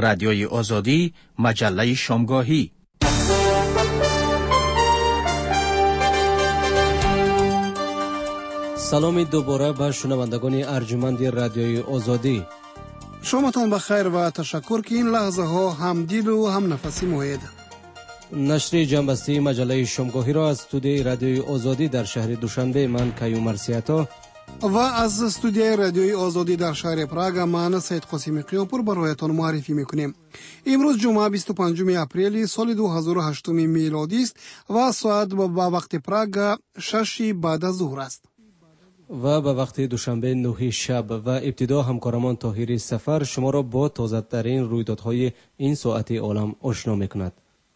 رادیوی آزادی، مجله شامگاهی. سلام دوباره به شنوندگان ارجمند رادیوی آزادی. شامتان بخیر و تشکر که این لحظه ها هم دید و هم نفسی موید. نشر جنبسته مجله شامگاهی را از استودیوی رادیوی آزادی در شهر دوشنبه من کیوم مرسیاتا و از استودیوی رادیوی آزادی در شهر پراگ من سید قاسم قیاپور برایتان معرفی میکنیم. امروز جمعه 25 اپریل سال 2008 میلادی است و ساعت به وقت پراگ 6 بعد از ظهر است. و به وقت دوشنبه 9 شب و ابتدا همکارمان طاهر سفر شما را با تازه ترین رویدادهای این ساعت عالم آشنا میکند.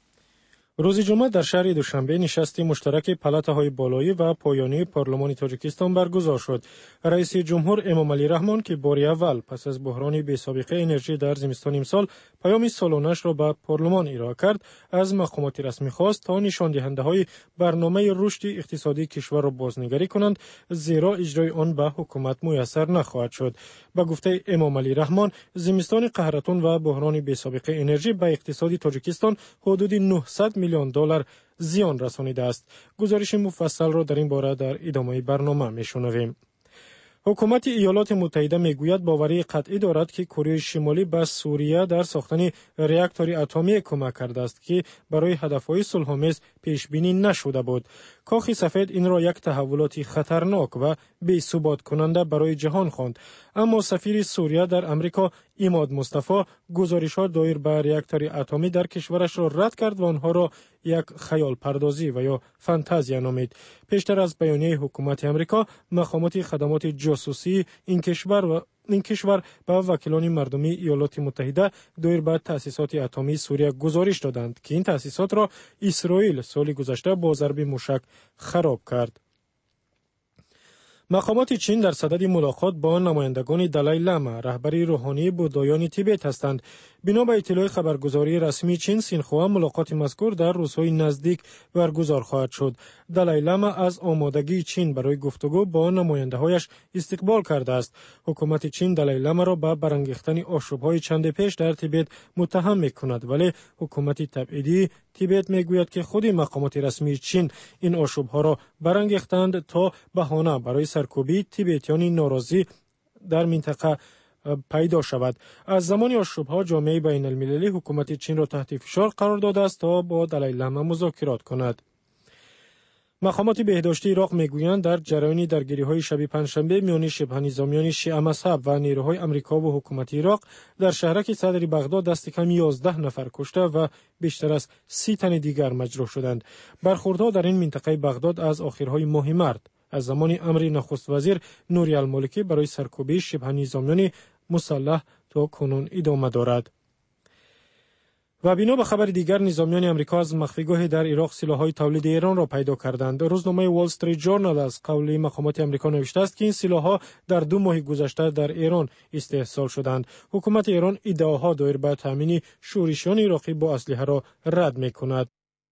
روز جمعه در شهر دوشنبه نشست مشترک پالاتاهای بالایی و پایانی پارلمان تاجیکستان برگزار شد. رئیس جمهور امام علی رحمان که بار اول پس از بحران بی‌سابقه انرژی در زمستان امسال پیام سالانه‌اش را به پارلمان ارائه کرد، از مقامات رسمی خواست تا نشان دهنده‌های برنامه رشد اقتصادی کشور را بازنگری کنند، زیرا اجرای آن به حکومت میسر نخواهد شد. به گفته امام علی رحمان، زمستان قهرتون و بحران بی‌سابقه انرژی به اقتصاد تاجیکستان حدود 900 میلیون دلار زیان رسانیده است. گزارش مفصل را در این باره در ادامه برنامه میشنویم. حکومت ایالات متحده میگوید باوری قطعی دارد که کره شمالی به سوریه در ساختن راکتور اتمی کمک کرده است که برای هدفهای صلح‌آمیز پیش بینی نشده بود. کاخ سفید این را یک تحولات خطرناک و بی‌ثبات کننده برای جهان خواند. اما سفیر سوریه در امریکا عماد مصطفی گزارش‌ها دایر به راکتور اتمی در کشورش را رد کرد و آنها را یک خیال پردازی و یا فانتزیا نامید. پیشتر از بیانیه حکومت امریکا، مقامات خدمات جاسوسی این کشور به وکیلان مردمی ایالات متحده دایر به تأسیسات اتمی سوریه گزارش دادند که این تأسیسات را اسرائیل سال گذشته با ضرب موشک خراب کرد. مقامات چین در صدد ملاقات با نمایندگان دلای لاما، رهبر روحانی بودایان تیبت هستند. بنا به اطلاع خبرگزاری رسمی چین، سینخوا ملاقات مذکور در روزهای نزدیک برگزار خواهد شد. دلای لاما از آمادگی چین برای گفتگو با نماینده‌هایش استقبال کرده است. حکومت چین دلای لاما را به برانگیختن آشوب‌های چند پیش در تیبت متهم می‌کند، ولی حکومت تبعیدی تیبت میگوید که خود مقامات رسمی چین این آشوب‌ها را برانگیختند تا بهانه برای سرکوبی تیبتیان ناراضی در منطقه پیدا شود. از زمان آشوب‌ها جامعه بین المللی حکومت چین را تحت فشار قرار داده است تا با دلای لاما مذاکرات کند. مقامات بهداشتی عراق میگویند در جریان درگیری‌های شب پنجشنبه میان شبه نظامیان شیعه مذهب و نیروهای آمریکا و حکومت عراق در شهرک صدر بغداد دست کم 11 نفر کشته و بیشتر از 30 تن دیگر مجروح شدند. برخوردها در این منطقه بغداد از آخرهای ماه مارس از زمان امر نخست وزیر نوری المالکی برای سرکوبی شبه نظامیان مسلح تا کنون ادامه دارد. و بنا به خبر دیگر، نظامیان آمریکا از مخفیگاه در عراق سلاح‌های تولید ایران را پیدا کردند. روزنامه وال استریت جورنال از قول مقامات آمریکا نوشته است که این سلاح‌ها در 2 ماه گذشته در ایران استحصال شدند. حکومت ایران ادعاها دایر به تامین شورشیان عراقی با اسلحه را رد می‌کند.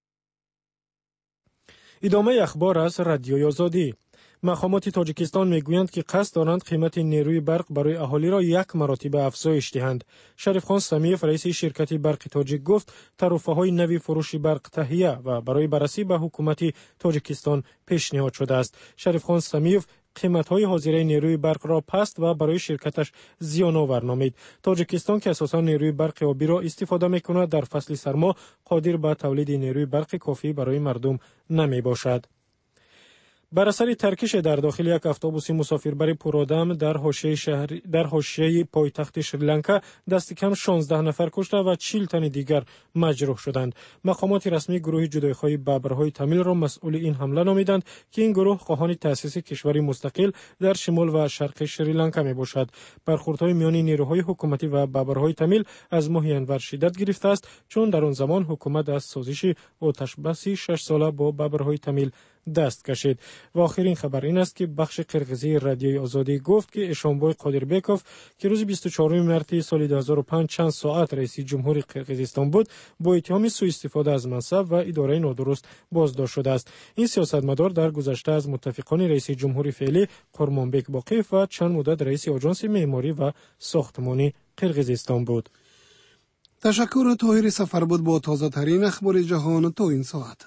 ادامه اخبار از رادیوی آزادی. مقامات تاجیکستان میگویند که قصد دارند قیمت نیروی برق برای اهالی را 1 مرتبه افزایش دهند. شریف خان سمیف رئیس شرکت برق تاجیک گفت طرفه‌های نوی فروش برق تهیه و برای بررسی به حکومت تاجیکستان پیشنهاد شده است. شریف خان سمیف قیمت‌های حاضره نیروی برق را پست و برای شرکتش زیان‌آور نامید. تاجیکستان که اساساً نیروی برق آبی را استفاده می‌کند، در فصل سرما قادر به تولید نیروی برق کافی برای مردم نمی‌باشد. بر اثر ترکش در داخل یک اتوبوس مسافربر پرآدم در حاشیه پایتخت شریلانکا دست کم 16 نفر کشته و 40 تن دیگر مجروح شدند. مقامات رسمی گروه جدایی‌خواه بابرهای تامیل را مسئول این حمله نامیدند که این گروه خواهان تأسیس کشوری مستقل در شمال و شرق شریلانکا میباشد. برخوردهای میان نیروهای حکومتی و بابرهای تامیل از ماه ینور شدت گرفته است، چون در آن زمان حکومت از سازش آتش‌بس 6 ساله با بابرهای تامیل دست کشید. و آخرین خبر این است که بخش قرقیزی رادیوی آزادی گفت که اشانبای قادربکوف که روز 24 مارس سال 2005 چند ساعت رئیس جمهور قرقیزستان بود، با اتهام سوء استفاده از منصب و اداره نادرست بازداشت شده است. این سیاستمدار در گذشته از متفقان رئیس جمهور فعلی قرمانبک باقیف و چند مدت رئیس آژانس معماری و ساختمانی قرقیزستان بود. تشکر طاهر سفر بود با تازه ترین اخبار جهان تا این ساعت.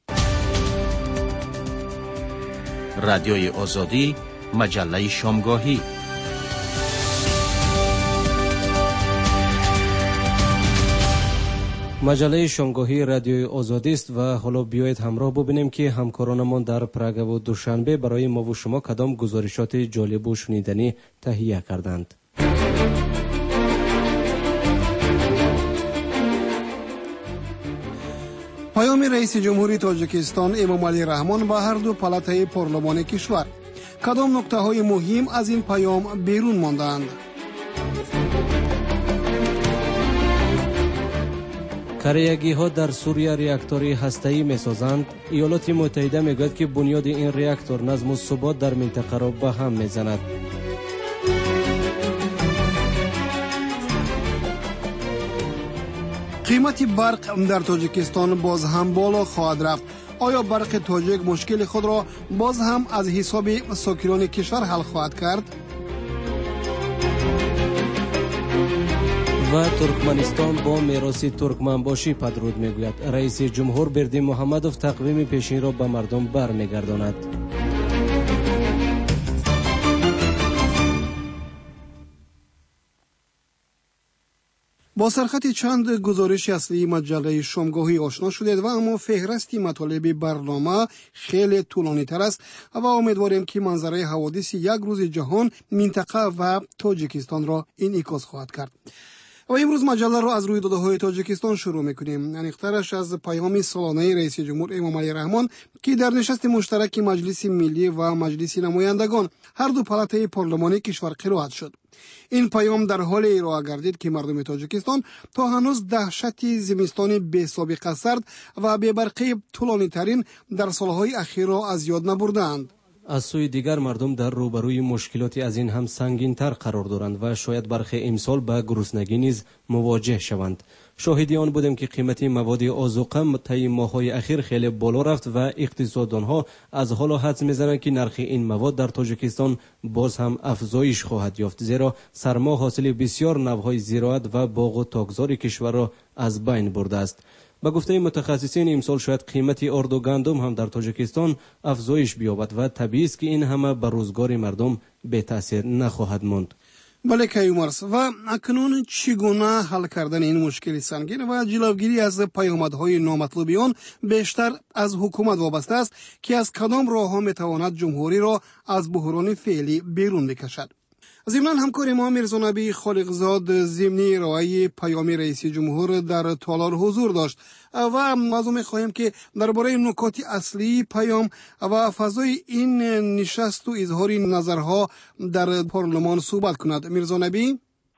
رادیوی آزادی، مجله شامگاهی. مجله شامگاهی رادیوی آزادی است و حالا بیایید همراه ببینیم که همکارانمان در پراگ و دوشنبه برای ما و شما کدام گزارشات جالب و شنیدنی تهیه کردند. پیام رئیس جمهوری تاجیکستان امامعلی رحمان به هر دو پالاتای پارلمانی کشور. کدام نکته‌های مهم از این پیام بیرون ماندند؟ کریگی ها در سوریه ریاکتوری هسته‌ای می‌سازند. ایالات متحده میگوید که بنیاد این ریاکتور نظم و ثبات در منطقه را به هم می‌زند. قیمت برق در تاجیکستان باز هم بالا خواهد رفت. آیا برق تاجیک مشکل خود را باز هم از حساب ساکنان کشور حل خواهد کرد؟ و ترکمنستان با میراث ترکمنباشی پدرود میگوید. رئیس جمهور بردی محمدوف تقویم پیشین را به مردم برمیگرداند. با سرخط چند گزارش اصلی مجله شامگاهی آشنا شدید و اما فهرستی مطالب برنامه خیلی طولانی تر است و امیدواریم که منظره حوادث یک روز جهان، منطقه و تاجیکستان را انعکاس خواهد کرد. و امروز مجله را از رویدادهای تاجیکستان شروع میکنیم. انیقترش از پیام سالانه رئیس جمهور امامعلی رحمان که در نشست مشترک مجلس ملی و مجلس نمایندگان هر دو پالاتای پارلمانی کشور قرائت شد. این پیام در حال ارائه گردید که مردم تاجیکستان تا هنوز دهشت زمستان بی سابقه سرد و بی برقی طولانی ترین در سالهای اخیر را از یاد نبردند. از سوی دیگر مردم در روبروی مشکلاتی از این هم سنگین تر قرار دارند و شاید برخی امسال به گرسنگی نیز مواجه شوند. شاهدی آن بودیم که قیمت مواد آذوقه طی ماه‌های اخیر خیلی بالا رفت و اقتصاددانها از حالا حدس می‌زنند که نرخ این مواد در تاجیکستان باز هم افزایش خواهد یافت، زیرا سرما حاصل بسیار نوع‌های زراعت و باغ و تاکزار کشور را از بین برده است. با گفته متخصصین امسال شاید قیمت آرد و گندم هم در تاجیکستان افزایش بیابد و طبیعی است که این همه بر روزگار مردم به تاثیر نخواهد ماند. بله کیومرس، و اکنون چگونه حل کردن این مشکل سنگین و جلوگیری از پیامدهای نامطلوبی آن بیشتر از حکومت وابسته است که از کدام راه‌ها میتواند جمهوری را از بحران فعلی بیرون بکشد. ضمناً همکار ما میرزا نبی خالقزاد ضمن ارائه پیام رئیس جمهور در تالار حضور داشت و از او می‌خواهیم که درباره نکات اصلی پیام و فضای این نشست و اظهار نظرها در پارلمان صحبت کند. میرزا نبی؟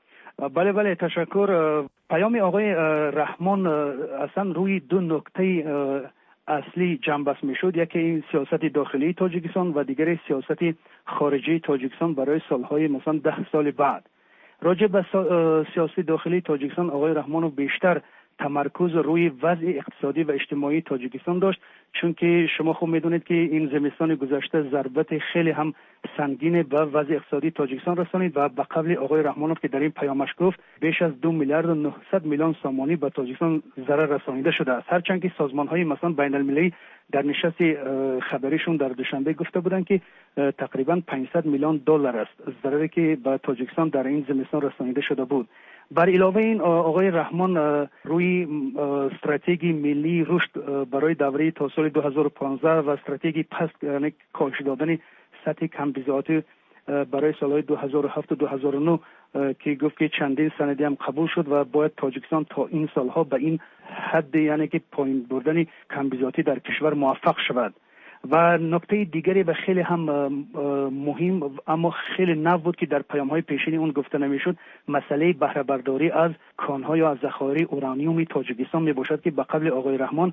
بله تشکر. پیام آقای رحمان اصلا روی دو نکته اصلی جنبش میشد. یکی این سیاست داخلی تاجیکستان و دیگری سیاست خارجی تاجیکستان برای سالهای مثلا 10 سال بعد. راجع به سیاست داخلی تاجیکستان آقای رحمانو بیشتر تمرکز روی وضع اقتصادی و اجتماعی تاجیکستان داشت، چون که شما خوب میدونید که این زمستان گذشته ضربت خیلی هم سنگین به وضع اقتصادی تاجیکستان رسانید و به قول آقای رحمانوف که در این پیامش گفت بیش از 2 میلیارد و 900 میلیون سامانی به تاجیکستان ضرر رسانیده شده است. هرچند که سازمان‌های مثلا بین‌المللی در نشست خبریشون در دوشنبه گفته بودند که تقریبا 500 میلیون دلار است ضرری که به تاجیکستان در این زمستان رسانیده شده بود. بر علاوه این آقای رحمان روی استراتژی ملی رشد برای دوره تا سال 2015 و استراتژی پس یعنی کاهش دادن سطح کمبیزاتی برای سالهای 2007 و 2009 که گفت که چندین سندی هم قبول شد و باید تاجیکستان تا این سالها به این حد یعنی که پایین بردن کمبیزاتی در کشور موفق شود. و نکته دیگری و خیلی هم مهم اما خیلی نو بود که در پیام‌های پیشینی اون گفته نمیشد، مسئله بهره برداری از کان‌ها یا از ذخایر اورانیومی تاجیکستان میباشد که به قول آقای رحمان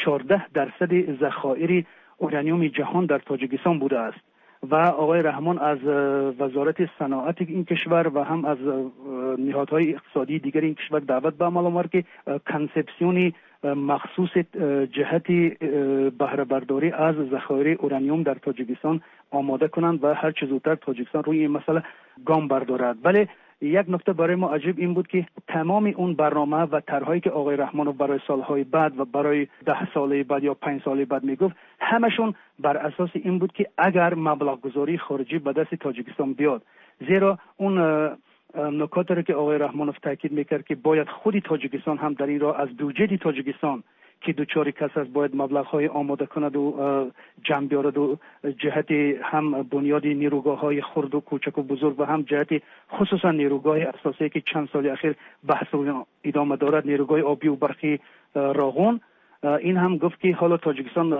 14% ذخایر اورانیوم جهان در تاجیکستان بوده است. و آقای رحمان از وزارت صنعت این کشور و هم از نهادهای اقتصادی دیگر این کشور دعوت به عمل آورد که کنسپسیونی مخصوص جهت بهره برداری از ذخایر اورانیوم در تاجیکستان آماده کنند و هر چه زودتر تاجیکستان روی این مسئله گام بردارد. ولی یک نکته برای ما عجیب این بود که تمام اون برنامه و طرحهایی که آقای رحمانوف برای سالهای بعد و برای 10 ساله بعد یا 5 ساله بعد میگفت، همشون بر اساس این بود که اگر مبلغ گذاری خارجی به دست تاجیکستان بیاد، زیرا اون نکاتی رو که آقای رحمانوف تاکید میکرد که باید خود تاجیکستان هم در این راه از بودجه تاجیکستان که دوچاری کس است باید مبلغ‌های آماده کند و جمع بیارد و جهت هم بنیاد نیروگاه‌های خرد و کوچک و بزرگ و هم جهت خصوصا نیروگاه اساسی که چند سال اخیر بحث ادامه دارد، نیروگاه آبی و برقی راغون، این هم گفت که حالا تاجیکستان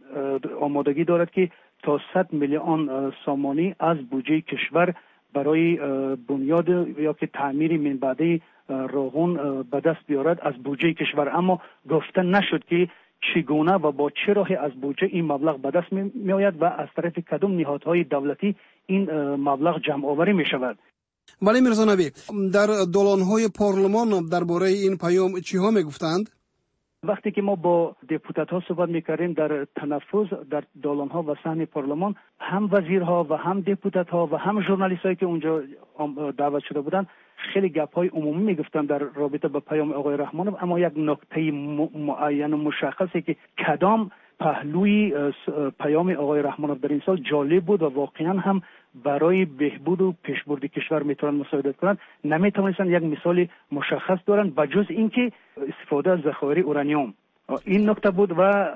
آمادگی دارد که تا 100 میلیون سامانی از بودجه کشور برای بنیاد یا که تعمیر من بعدی راغون به دست بیارد از بودجه کشور. اما گفته نشد که چگونه و با چه راهی از بودجه این مبلغ به دست می آید و از طرف کدام نهادهای دولتی این مبلغ جمع آوری می شود. ولی میرزا نبی، در دالان‌های پارلمان درباره این پیام چی ها می گفتند؟ وقتی که ما با دپوتات ها صحبت میکردیم در تنفس در دالان ها و صحن پارلمان، هم وزیرها و هم دپوتات ها و هم ژورنالیست هایی که اونجا دعوت شده بودند خیلی گپ های عمومی میگفتن در رابطه با پیام آقای رحمانوف، اما یک نکته معین و مشخصی که کدام پهلوی پیام آقای رحمانوف در این سال جالب بود و واقعا هم برای بهبود و پیشبرد کشور میتونن مساعدت کنند، نمیتونستن یک مثال مشخص دارن بجز اینکه استفاده از ذخایر اورانیوم. این نکته بود. و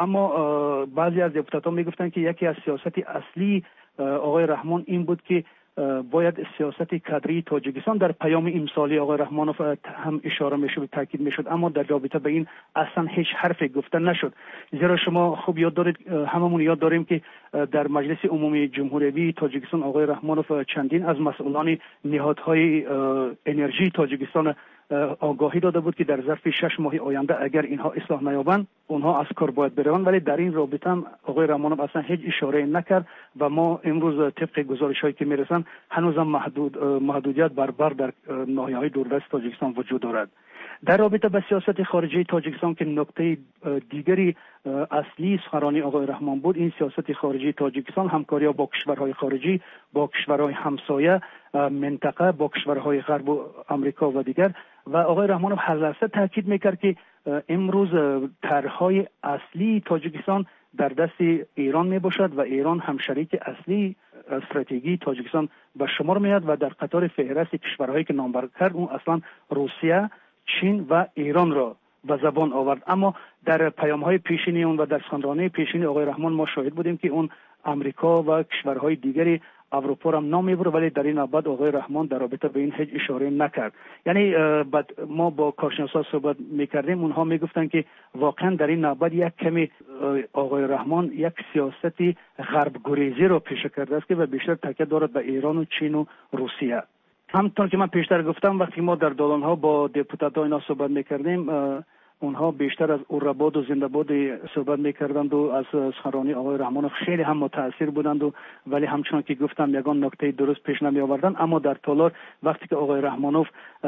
اما بعضی از دپوتات‌ها میگفتن که یکی از سیاست اصلی آقای رحمان این بود که باید سیاست کادری تاجیکستان در پیام امسالی آقای رحمانوف هم اشاره میشد و تاکید میشد، اما در رابطه به این اصلا هیچ حرفی گفته نشد. زیرا شما خوب یاد دارید، هممون یاد داریم که در مجلس عمومی جمهوری تاجیکستان آقای رحمانوف چندین از مسئولان نهادهای انرژی تاجیکستان آگاهی داده بود که در ظرف 6 ماه آینده اگر اینها اصلاح نیابند اونها از کار باید بروند، ولی در این رابطه هم آقای رحمانوف اصلا هیچ اشاره نکرد و ما امروز طبق گزارش‌هایی که میرسن هنوزم محدودیت بر در ناحیه‌های دوردست تاجیکستان وجود دارد. در رابطه با سیاست خارجی تاجیکستان که نکته دیگری اصلی سخنرانی آقای رحمان بود، این سیاست خارجی تاجیکستان همکاری با کشورهای خارجی، با کشورهای همسایه منطقه، با کشورهای غرب و آمریکا و دیگر. و آقای رحمانوف هر لحظه تاکید میکرد که امروز طرحهای اصلی تاجیکستان در دست ایران می باشد و ایران هم شریک اصلی استراتژی تاجیکستان به شمار میاد و در قطار فهرست کشورهایی که نامبر کرد اون اصلا روسیه، چین و ایران را به زبان آورد. اما در پیام‌های پیشینی اون و در سخنرانی پیشینی آقای رحمان ما شاهد بودیم که اون آمریکا و کشورهای دیگری اروپا را نام میبره، ولی در این نوبت آقای رحمان در رابطه به این هیچ اشاره نکرد. یعنی ما با کارشناسان صحبت میکردیم، اونها میگفتن که واقعا در این نوبت یک کمی آقای رحمان یک سیاستی غرب گریزی را پیش کرده است که و بیشتر تاکید دارد به ایران و چین و روسیه. همونطور که من پیشتر گفتم وقتی ما در دالان‌ها با دپوتات‌ها اینا صحبت میکردیم، اونها بیشتر از اوراباد و زنده‌باد صحبت میکردند و از سخنرانی آقای رحمانوف خیلی هم متاثر بودند و ولی همچنان که گفتم یگان نکته درست پیش نمی آوردند. اما در تالار وقتی که آقای رحمانوف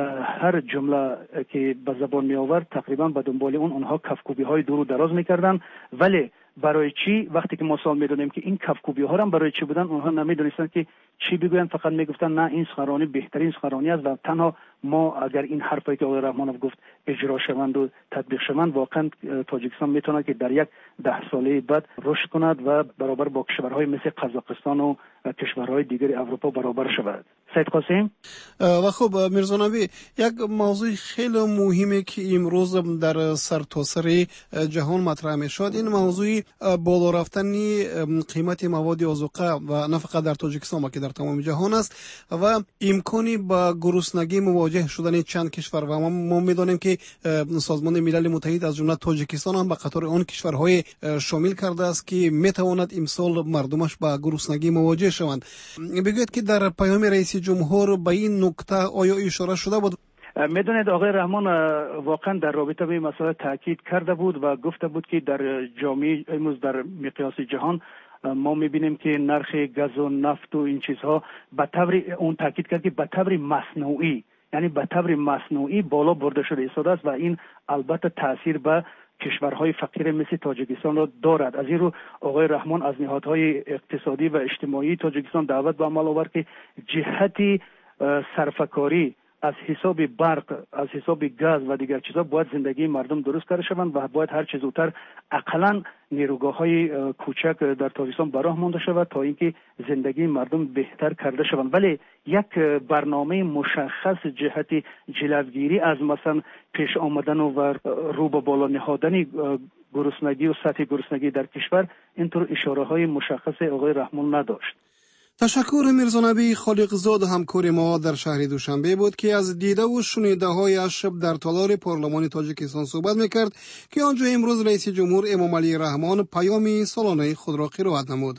هر جمله که به زبان می آورد تقریبا به دنبال اونها کفکوبی‌های دور و دراز میکردند. ولی برای چی؟ وقتی که ما سوال می‌دادیم که این کفکوبی‌ها هم برای چی بودن، اونها نمی‌دونستند که چی بگویند، فقط میگفتن نه این سخنرانی بهترین سخنرانی است و تنها ما اگر این حرفی که آقای رحمانوف گفت اجرا شوند و تطبیق شوند واقعا تاجیکستان میتونه که در یک 10 ساله بعد رشد کند و برابر با کشورهای مثل قزاقستان و کشورهای دیگر اروپا برابر شود. سید قاسم. و خب میرزا نبی، یک موضوع خیلی مهمی که امروز در سرتاسر جهان مطرح میشد، این موضوع بالا رفتن قیمت مواد آذوقه و نه فقط در تاجیکستان بلکه در تمام جهان است و امکانی با گرسنگی مواجه شدن چند کشور و ما میدانیم که سازمان ملل متحد از جمله تاجیکستان هم به قطار آن کشورهای شامل کرده است که میتواند امسال مردمش با گرسنگی مواجه شوند. بگوید که در پیام رئیس جمهور به این نکته آیا اشاره شده بود؟ میدونید آقای رحمان واقعا در رابطه به این مسئله تاکید کرده بود و گفته بود که در جامعه امروز در مقیاس جهان ما میبینیم که نرخ گاز و نفت و این چیزها به طور اون تاکید کرد که به طور مصنوعی، یعنی به طور مصنوعی بالا برده شده ایستاده است و این البته تاثیر به کشورهای فقیر مثل تاجیکستان را دارد. از این رو آقای رحمان از نهادهای اقتصادی و اجتماعی تاجیکستان دعوت به عمل آورد که جهتی صرفه‌کاری از حساب برق، از حساب گاز و دیگر چیزا باید زندگی مردم درست کرده شوند و باید هر چه زودتر اقلاً نیروگاه‌های کوچک در تاجیکستان براه مانده شود تا اینکه زندگی مردم بهتر کرده شوند. ولی یک برنامه مشخص جهت جلوگیری از مثلا پیش آمدن و رو به بالا نهادن گرسنگی و سطح گرسنگی در کشور اینطور اشاره‌های مشخص آقای رحمان نداشت. تشکر میرزا نبی خالقزاد همکار ما در شهر دوشنبه بود که از دیده و شنیده هایش در تالار پارلمان تاجیکستان صحبت میکرد که آنجا امروز رئیس جمهور امام علی رحمان پیام سالانه خود را قرائت نمود.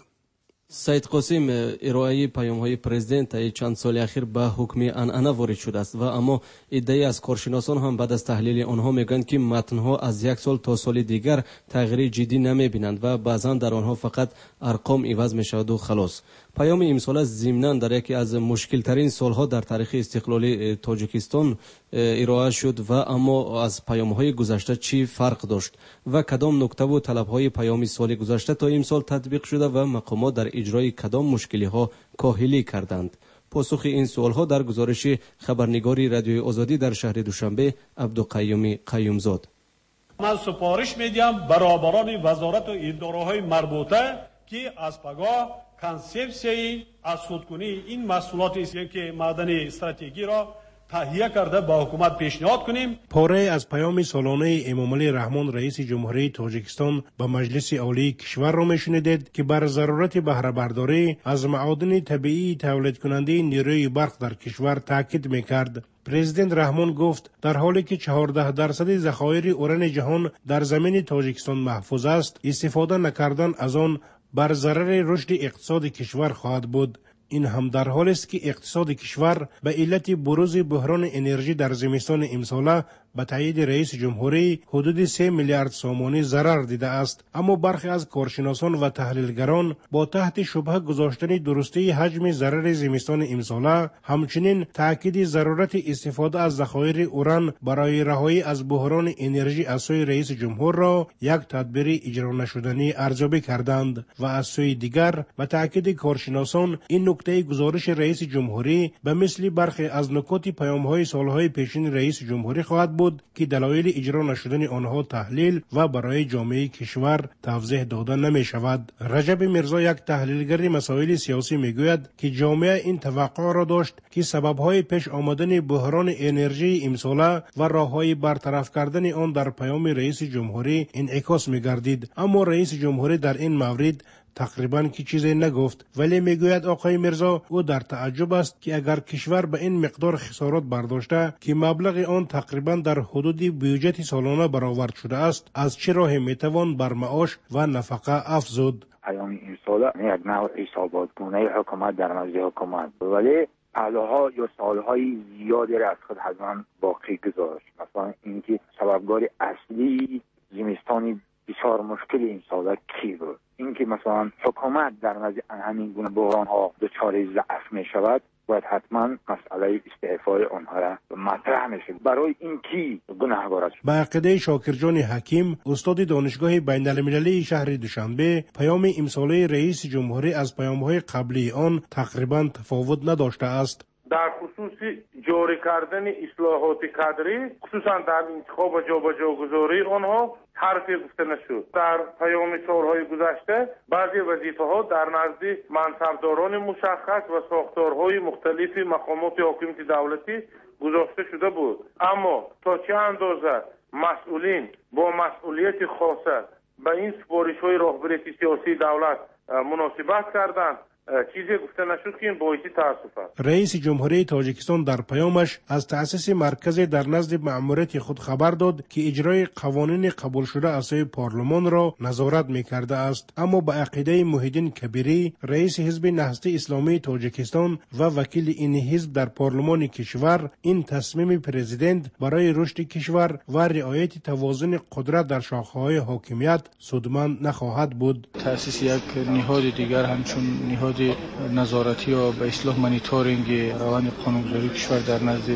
سید قاسم، ارائه پیام‌های پرزیدنت چند سال اخیر به حکم عنعنه وارد شده است و اما عده‌ای از کارشناسان هم بعد از تحلیل آنها میگویند که متن‌ها از یک سال تا سال دیگر تغییر جدی نمی‌بینند و بعضا در آنها فقط ارقام عوض می‌شود و خلاص. پیام امسال ضمناً در یکی از مشکل‌ترین سال‌ها در تاریخ استقلال تاجیکستان ارائه شد و اما از پیام‌های گذشته چی فرق داشت و کدام نکته و طلب‌های پیام سال گذشته تا امسال تطبیق شده و مقامات در اجرای کدام مشکلی‌ها کاهلی کردند؟ پاسخ این سوال‌ها در گزارش خبرنگاری رادیوی آزادی در شهر دوشنبه عبدالقیوم قیومزاد. من سپارش میدیم برابران وزارت و اداره‌های مربوطه که از پگاه کنسپسیای از خودکنی این محصولات است که معدن استراتژی را تهیه کرده با حکومت پیشنهاد کنیم. پاره از پیام سالانه امام علی رحمان رئیس جمهوری تاجیکستان به مجلس عالی کشور را میشنیدید که بر ضرورت بهره برداری از معادن طبیعی تولید کننده نیروی برق در کشور تاکید میکرد. پرزیدنت رحمان گفت در حالی که 14% ذخایر اوران جهان در زمین تاجیکستان محفوظ است، استفاده نکردن از آن بر ضرر رشد اقتصاد کشور خواهد بود. این هم در حالی است که اقتصاد کشور به علت بروز بحران انرژی در زمستان امساله به تایید رئیس جمهوری حدود 3 میلیارد سومانی ضرر دیده است. اما برخی از کارشناسان و تحلیلگران با تحت شبهه گذاشتن درستی حجم ضرر زمستان امساله همچنین تاکید ضرورت استفاده از ذخایر اوران برای رهایی از بحران انرژی از سوی رئیس جمهور را یک تدبیر اجرا نشدنی ارزیابی کردند و از سوی دیگر به تاکید کارشناسان این نکته گزارش رئیس جمهوری به مثل برخی از نکات پیام‌های سالهای پیشین رئیس جمهوری خواهد بود که دلایل اجرا نشدن آنها تحلیل و برای جامعه کشور توضیح داده نمی شود. رجب میرزا یک تحلیلگر مسائل سیاسی میگوید که جامعه این توقع را داشت که سببهای پیش آمدن بحران انرژی امساله و راههای برطرف کردن آن در پیام رئیس جمهوری انعکاس میگردید، اما رئیس جمهوری در این مورد تقریباً که چیزی نگفت، ولی میگوید آقای میرزا او در تعجب است که اگر کشور به این مقدار خسارات برداشته که مبلغ آن تقریباً در حدود بودجه سالانه برآورد شده است، از چه راه میتوان بر معاش و نفقه افزود؟ پیام این سال یک نوع حساباتگونه حکومت در نزد حکومت، ولی پهلوها یا سالهای زیادی را از خود حتما باقی گذاشت. مثلا اینکه سببگار اصلی زمستانی بسیار مشکل این سال کی بود؟ اینکه مثلا حکومت در نزد همین گونه بحران ها دچار ضعف می شود، باید حتما مسئله استعفای آنها را مطرح میشه. برای اینکه گناهکار است. به عقیده شاکرجان حکیم، استاد دانشگاه بین المللی شهر دوشنبه، پیام امساله رئیس جمهوری از پیام‌های قبلی آن تقریبا تفاوت نداشته است. در خصوص جاری کردن اصلاحات کادری، خصوصا در انتخاب و جابجاگذاری آنها حرفی گفته نشد. در پیام سالهای گذشته بعضی وظیفه‌ها در نزد منصبداران مشخص و ساختارهای مختلف مقامات حکومت دولتی گذاشته شده بود، اما تا چه اندازه مسئولین با مسئولیت خاصه به این سپارش‌های راهبری سیاسی دولت مناسبت کردند چیزی گفته نشد که این باعث تأسف است. رئیس جمهوری تاجیکستان در پیامش از تأسیس مرکز در نزد مأموریت خود خبر داد که اجرای قوانین قبول شده از سوی پارلمان را نظارت می‌کرده است، اما به عقیده محیدین کبیری، رئیس حزب نهضت اسلامی تاجیکستان و وکیل این حزب در پارلمان کشور، این تصمیم پرزیدنت برای رشد کشور و رعایت توازن قدرت در شاخه‌های حاکمیت سودمند نخواهد بود. تأسیس یک نهاد دیگر همچون نهاد نظارتی یا به اصطلاح مانیتورینگ روند قانونگذاری کشور در نزد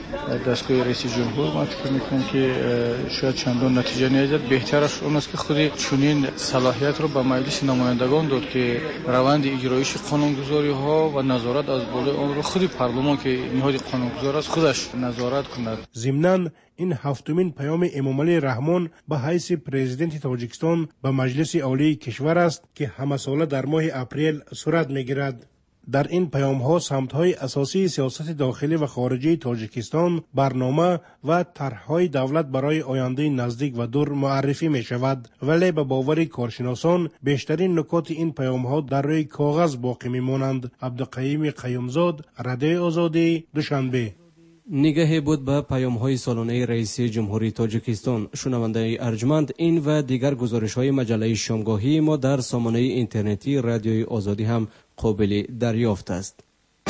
دستگاه رئیس جمهور ما فکر میکنم که شاید چندان نتیجه نیاید. بهترش اون است که خود چنین صلاحیت رو به مجلس نمایندگان داد که روند اجرایش قانونگذاری ها و نظارت از بالای اون رو خود پارلمان که نهاد قانونگذار است خودش نظارت کند. ضمناً این هفتمین پیام امامعلی رحمان به حیث پرزیدنت تاجیکستان به مجلس عالی کشور است که همه ساله در ماه اپریل صورت میگیرد. در این پیام ها سمت های اساسی سیاست داخلی و خارجی تاجیکستان، برنامه و طرح‌های دولت برای آینده نزدیک و دور معرفی می شود، ولی به باور کارشناسان بیشترین نکات این پیام ها در روی کاغذ باقی می مانند. عبدالقیوم قیومزاد، رادیوی آزادی، دوشنبه. نگاهی بود به پیام‌های سالانه رئیس جمهوری تاجیکستان. شنونده ارجمند، این و دیگر گزارش‌های مجله شامگاهی ما در سامانه اینترنتی رادیوی آزادی هم قابل دریافت است.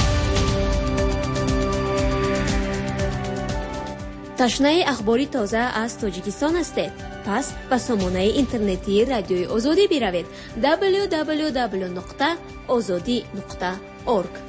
تشنه اخباری تازه از تاجیکستان هستید؟ پس به سامانه اینترنتی رادیوی آزادی بروید. www.azadi.org.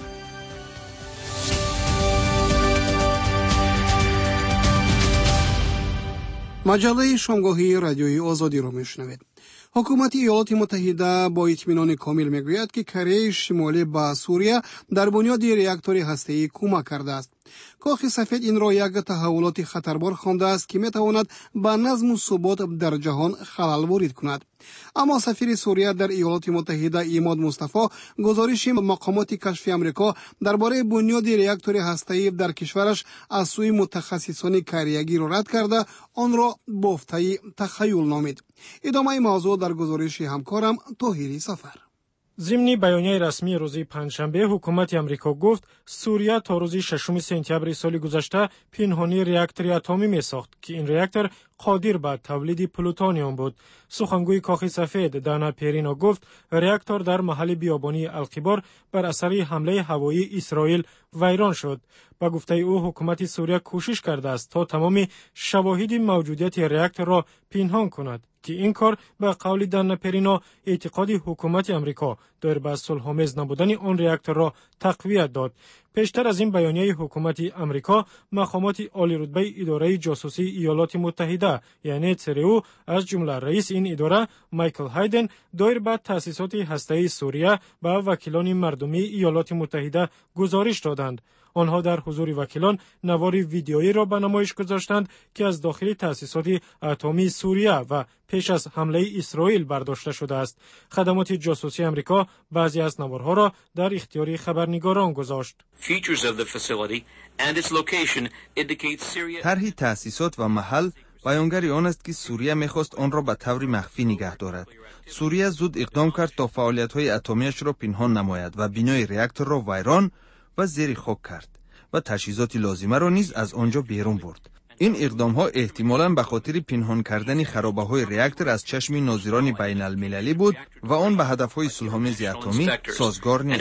مجله شامگاهی رادیوی آزادی را میشنوید. حکومت ایالات متحده با اطمینان کامل میگوید که کره شمالی به سوریه در بنیاد راکتور هسته‌ای کمک کرده است. کاخ سفید این را یک تحولات خطربار خوانده است که میتواند به نظم و ثبات در جهان خلل وارد کند. اما سفیر سوریه در ایالات متحده عماد مصطفی گزارش مقامات کشفی آمریکا درباره بنیاد راکتور هسته‌ای در کشورش از سوی متخصصان کریگی را رد کرده آن را بافته تخیل نامید. ادامه موضوع در گزارش همکارم طاهری سفر. ضمن بیانیه رسمی روز پنجشنبه حکومت آمریکا گفت سوریه تا روز 6 سپتامبر سال گذشته پنهانی راکتور اتمی می‌ساخت که این راکتور قادر به تولید پلوتونیوم بود. سخنگوی کاخ سفید دانا پرینا گفت راکتور در محل بیابانی القبار بر اثر حمله هوایی اسرائیل ویران شد. با گفته او حکومت سوریه کوشش کرده است تا تمام شواهد موجودیت راکتور را پنهان کند که این کار به قول دانا پرینا اعتقاد حکومت آمریکا در به صلح‌آمیز نبودن آن راکتور را تقویت داد. پیشتر از این بیانیه حکومت آمریکا، مقامات عالی رتبه اداره جاسوسی ایالات متحده یعنی CRU از جمله رئیس این اداره مایکل هایدن دایر به تأسیسات هسته‌ای سوریه به وکیلان مردمی ایالات متحده گزارش دادند. آنها در حضور وکیلان نوار ویدیویی را به نمایش گذاشتند که از داخل تأسیسات اتمی سوریه و پیش از حمله اسرائیل برداشته شده است. خدمات جاسوسی آمریکا بعضی از نوارها را در اختیار خبرنگاران گذاشت. طرح تأسیسات و محل بیانگر آن است که سوریه می‌خواست آن را به طور مخفی نگه دارد. سوریه زود اقدام کرد تا فعالیت‌های اتمیش را پنهان نماید و بنای راکتور را ویران و زیر خاک کرد و تجهیزات لازمه را نیز از آنجا بیرون برد. این اقدام‌ها احتمالاً به خاطر پنهان کردن خرابه‌های راکتور از چشم ناظران بین المللی بود و آن به هدف‌های صلح‌آمیز اتمی سازگار نیست.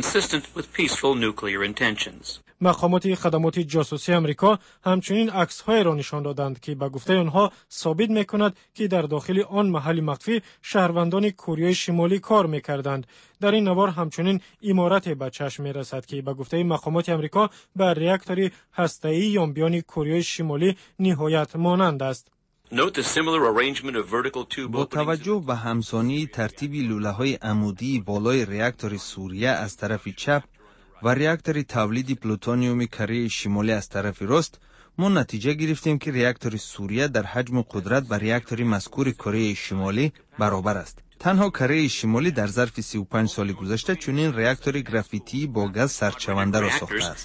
مقامات خدمات جاسوسی آمریکا همچنین عکس‌های را نشان دادند که به گفته آنها ثابت می‌کند که در داخل آن محل مخفی شهروندان کره شمالی کار می‌کردند. در این نوار همچنین عمارت به چشم می‌رسد که به گفته مقامات آمریکا به راکتور هسته‌ای یانبیان کره شمالی نهایت مانند است. با توجه به همسانی ترتیب لوله‌های عمودی بالای راکتور سوریه از طرف چپ و راکتور تولید پلوتونیوم کره شمالی از طرف راست، ما نتیجه گرفتیم که راکتور سوریه در حجم و قدرت با راکتور مذکور کره شمالی برابر است. تنها کره شمالی در ظرف 35 سال گذشته چنین راکتور گرافیتی با گاز سرچونده را ساخته است.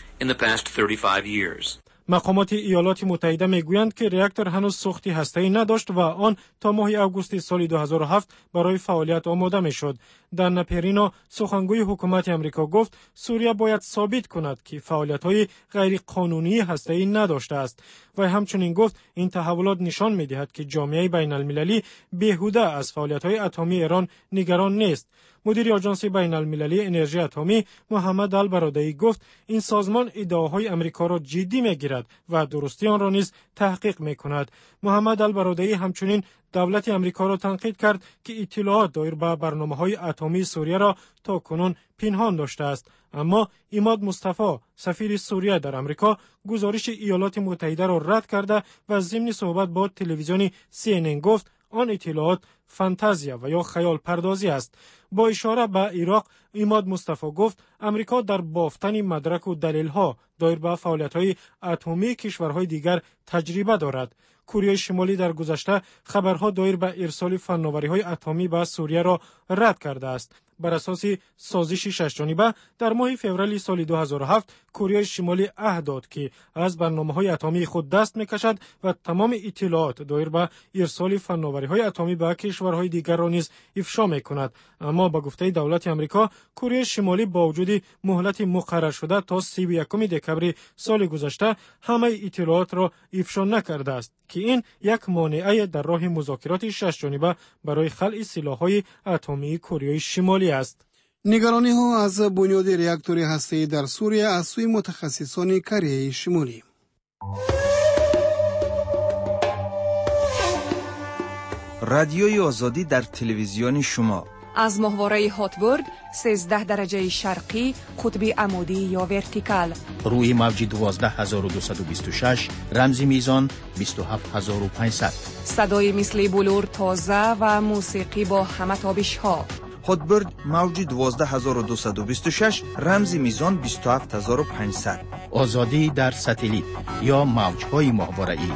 مقامات ایالات متحده میگویند که راکتور هنوز سوختی هسته‌ای نداشت و آن تا ماه آگوست سال 2007 برای فعالیت آماده میشد. دانا پرینا سخنگوی حکومت آمریکا گفت سوریه باید ثابت کند که فعالیت‌های غیر قانونی هسته‌ای نداشته است و همچنین گفت این تحولات نشان می‌دهد که جامعه بین‌المللی بیهوده از فعالیت‌های اتمی ایران نگران نیست. مدیر آژانس بین‌المللی انرژی اتمی محمد البرادعی گفت این سازمان ادعاهای آمریکا را جدی می‌گیرد و درستی آن را نیز تحقیق می‌کند. محمد البرادعی همچنین دولت آمریکا را تنقید کرد که اطلاعات دایر به برنامه‌های اتمی سوریه را تاکنون پنهان داشته است. اما عماد مصطفی سفیر سوریه در آمریکا گزارش ایالات متحده را رد کرده و ضمن صحبت با تلویزیون CNN گفت آن اطلاعات فانتازیا و یا خیال پردازی است. با اشاره به عراق، عماد مصطفی گفت امریکا در بافتن مدرک و دلیل‌ها دایر به فعالیت‌های اتمی کشورهای دیگر تجربه دارد. کره شمالی در گذشته خبرها دایر به ارسال فناوری‌های اتمی به سوریه را رد کرده است. بر اساس سازش ششجانبه در ماه فوریه سال 2007 کره شمالی عهد داد که از برنامه‌های اتمی خود دست می‌کشد و تمام اطلاعات دایر به ارسال فناوری‌های اتمی به کشورهای دیگر را نیز افشا می‌کند. اما با گفته دولت آمریکا، کره شمالی با وجود مهلت مقرر شده تا 31 دکمبر سال گذشته همه اطلاعات را افشا نکرده است که این یک مانعه در راه مذاکرات ششجانبه برای خلع سلاح‌های اتمی کره شمالی است. نگرانی ها از بنیاد ریاکتور هسته‌ای در سوریه از سوی متخصصان کره شمالی. رادیوی آزادی در تلویزیون شما از ماهواره هاتبورد 13 درجه شرقی قطب عمودی یا ورتیکال روی موج 12226 رمزی میزان 27500 صدای مثل بلور تازه و موسیقی با همه تابش ها. هاتبورد موج 12226 رمزی میزان 27500 آزادی در ساتلیت یا موج‌های ماهواره‌ای.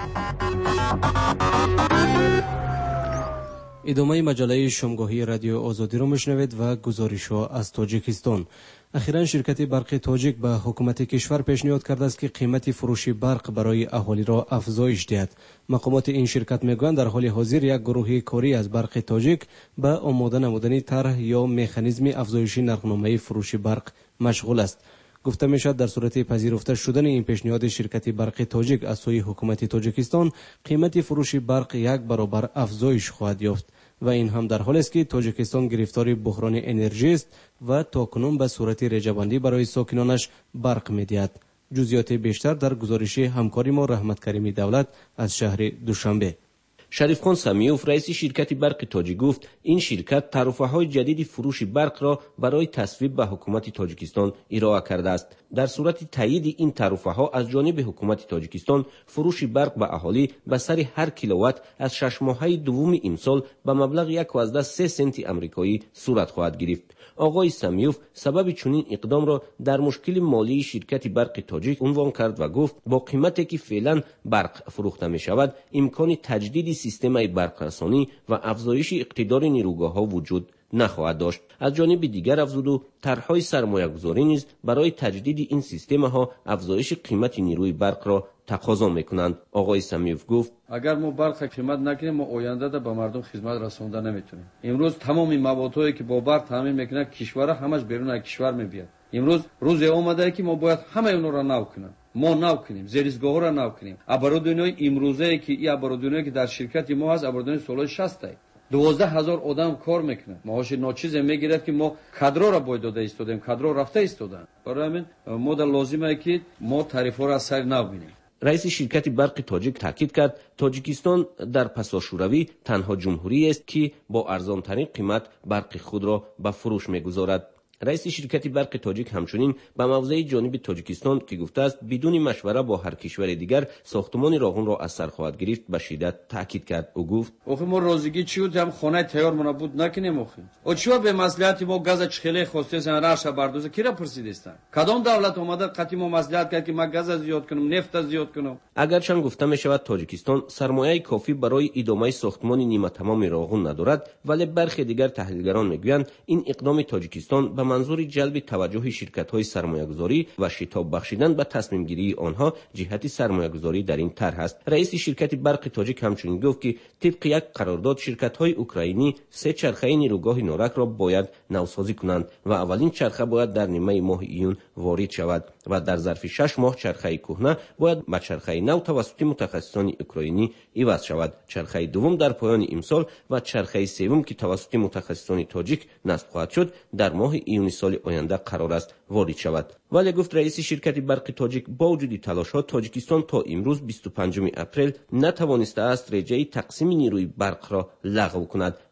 ادامه مجله شامگاهی رادیو آزادی را میشنوید و گزارش‌ها از تاجیکستان. اخیراً شرکت برق تاجیک به حکومت کشور پیشنهاد کرده است که قیمت فروش برق برای اهالی را افزایش دهد. مقامات این شرکت میگویند در حال حاضر یک گروه کاری از برق تاجیک به آماده نمودن طرح یا مکانیزم افزایش نرخنامه فروش برق مشغول است. گفته میشد در صورت پذیرفته شدن این پیشنهاد شرکت برق تاجیک از سوی حکومت تاجیکستان، قیمت فروش برق 1 برابر افزایش خواهد یافت و این هم در حالی است که تاجیکستان گرفتار بحران انرژی است و تاکنون به صورت رجبندی برای ساکنانش برق می‌دهد. جزئیات بیشتر در گزارش همکاری ما رحمت کریمی دولت از شهر دوشنبه. شریف خان سمیوف رئیس شرکت برق تاجیک گفت این شرکت تعرفه‌های جدید فروش برق را برای تصویب به حکومت تاجیکستان ارائه کرده است. در صورت تایید این تعرفه‌ها از جانب حکومت تاجیکستان، فروش برق به اهالی به سر هر کیلووات از 6 ماهه دوم امسال به مبلغ 1.3 سنت آمریکایی صورت خواهد گرفت. آقای سمیوف سبب چنین اقدام را در مشکل مالی شرکت برق تاجیک عنوان کرد و گفت با قیمتی که فعلا برق فروخته می شود امکان تجدید سیستم برق رسانی و افزایش اقتدار نیروگاه‌ها وجود نخواهد داشت. از جانب دیگر افزود و طرح‌های سرمایه‌گذاری نیز برای تجدید این سیستم‌ها افزایش قیمت نیروی برق را تقاضا میکنند. آقای سمیوف گفت اگر ما برق قیمت نکنیم ما آینده را به مردم خدمت رسانده نمیتونیم. امروز تمام موادهایی که با برق تامین میکنه کشور همش بیرون از کشور میبیاد. امروز روز اومده که ما باید همه اون را نو کنیم. ما نو کنیم، زیرسگاه را نو کنیم. ابرودینوی امروزه که این ابرودینوی که در شرکت ما هست ابرودینوی سال 60 12,000 آدم کار میکنه. معاش ناچیز میگیرد که ما کادر را باید داده ایستادیم، کادر رفته ایستادن. برای همین ما در لازمه که ما تعرفه را از سر نو بینیم. رئیس شرکت برق تاجیک تاکید کرد تاجیکستان در پساشوروی تنها جمهوری است که با ارزان‌ترین قیمت برق خود را به فروش می‌گذارد. رئیس شرکت برق تاجیک همچنین به موضع جانب تاجیکستان که گفته است بدون مشوره با هر کشور دیگر ساختمان راهون را از سر خواهد گرفت به شدت تاکید کرد. او گفت آخه ما رازیگی چی بود هم خانه تیار منابود نکنیم آخه او چیو به مصلحت ما گاز چخله خواسته سن راشه بردوزه کی را پرسیدستن کدام دولت اومده قطعی ما مصلحت کرد که ما گاز زیاد کنم نفت زیاد کنم. اگرچند گفته می شود تاجیکستان سرمایه کافی برای ادامه ساختمان نیمه تمام راهون ندارد، ولی برخی دیگر تحلیلگران میگویند این اقدام تاجیکستان به منظور جلب توجه شرکت‌های سرمایه‌گذاری و شتاب بخشیدن به تصمیم گیری آنها جهت سرمایه‌گذاری در این طرح است. رئیس شرکت برق تاجیک همچنین گفت که طبق یک قرارداد شرکت‌های اوکراینی 3 چرخه نیروگاه نارک را باید نوسازی کنند و اولین چرخه باید در نیمه ماه ایون وارد شود و در ظرف 6 ماه چرخه کهنه باید به چرخه نو توسط متخصصان اوکراینی عوض شود. چرخه دوم در پایان امسال و چرخه سوم که توسط متخصصان تاجیک نصب خواهد شد در ماه ایون سال آینده قرار است وارد شود. ولی گفت رئیس شرکت برق تاجیک با وجود تلاش‌ها تاجیکستان تا امروز 25 اپریل نتوانسته است رجای تقسیم نیروی برق را لغو کند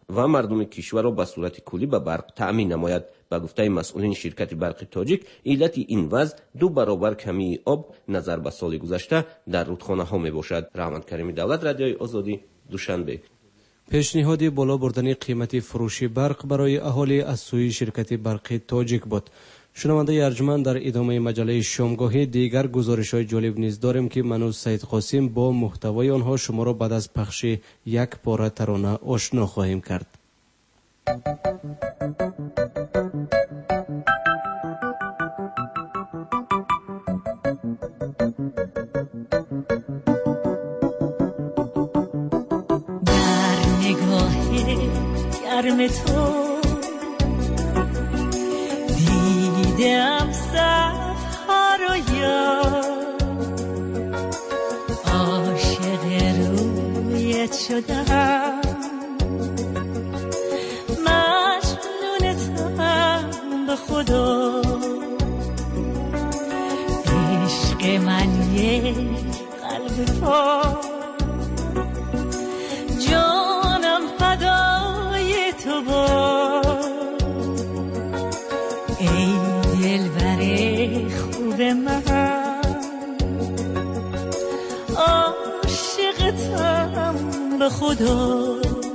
و مردم کشور را به صورت کلی به برق تأمین نماید. به گفته مسئولین شرکت برق تاجیک، علت این وضع 2 برابر کمی آب نظر به سال گذشته در رودخانه ها می باشد. رحمت کریمی، دولت، رادیوی آزادی، دوشنبه. پیشنهاد بالا بردن قیمت فروش برق برای اهالی از سوی شرکت برق تاجیک بود. شنونده ارجمند، در ادامه مجله شامگاهی دیگر گزارش‌های جالب نیز داریم که منوز سید قاسم با محتوای آنها شما را بعد از پخش یک پاره ترانه آشنا خواهیم کرد. در نگاه گرم تو دیدم صفحه رو یاد، عاشق رویت شدم، مجنونتم به خدا، عشق من یک قلب پاک، جانم فدای تو باد، ای دلبر خوب من، عاشقتم به خدا.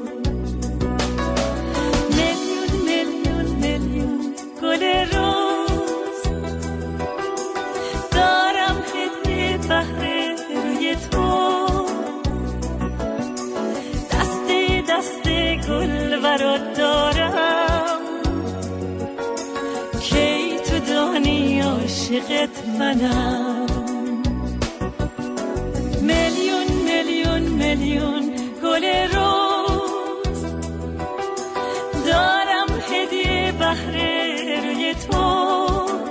میلیون میلیون میلیون گل روز دارم هدیه بهر روی تو، دسته دسته گل برات دارم، کی تو دانی عاشقت منم. میلیون میلیون میلیون گل روز دارم هدیه بهر روی تو،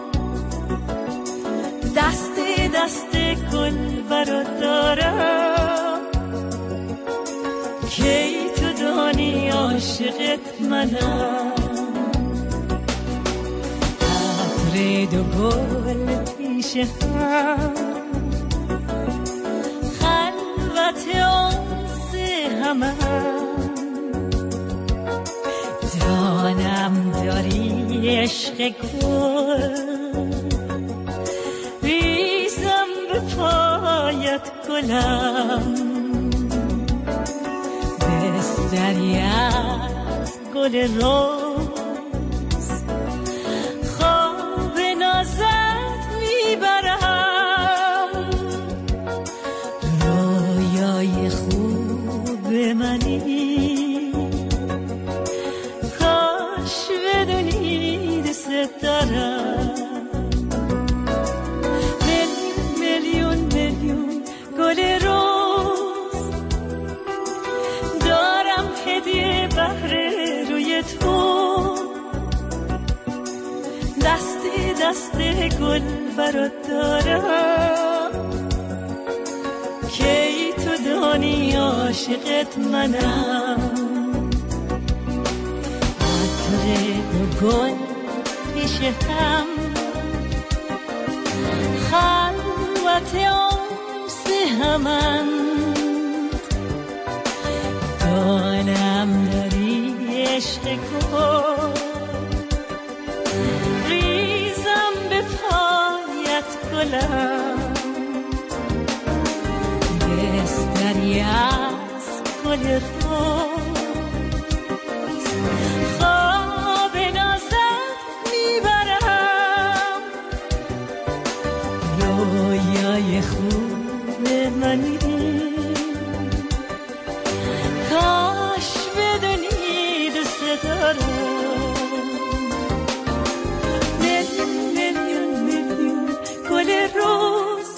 دسته دسته گل برات دارم، کی تو دانی عاشقت منم. عطر دو گل پیش هم، خلوت آنس همم، دانم داری عشق گل، ریزم به پایت گلم، بستری از گل روز، خواب نازت میبرم، رویای خوب منی، کاش بدونی دست دارم. میلیون میلیون گل روز دارم هدیه بهر روی تو، دسته دسته گل برات دارم، کی تو دانی عاشقت منم. عطر دو گل پیش هم، خلوت آنس همن، دانم داری عشق گل، ریزم به پایت گلم، بستری از گل روز، خواب نازت میبرم، رویای خوب منی، کاش بدونی دوست دارم. میلیون میلیون میلیون گل روز.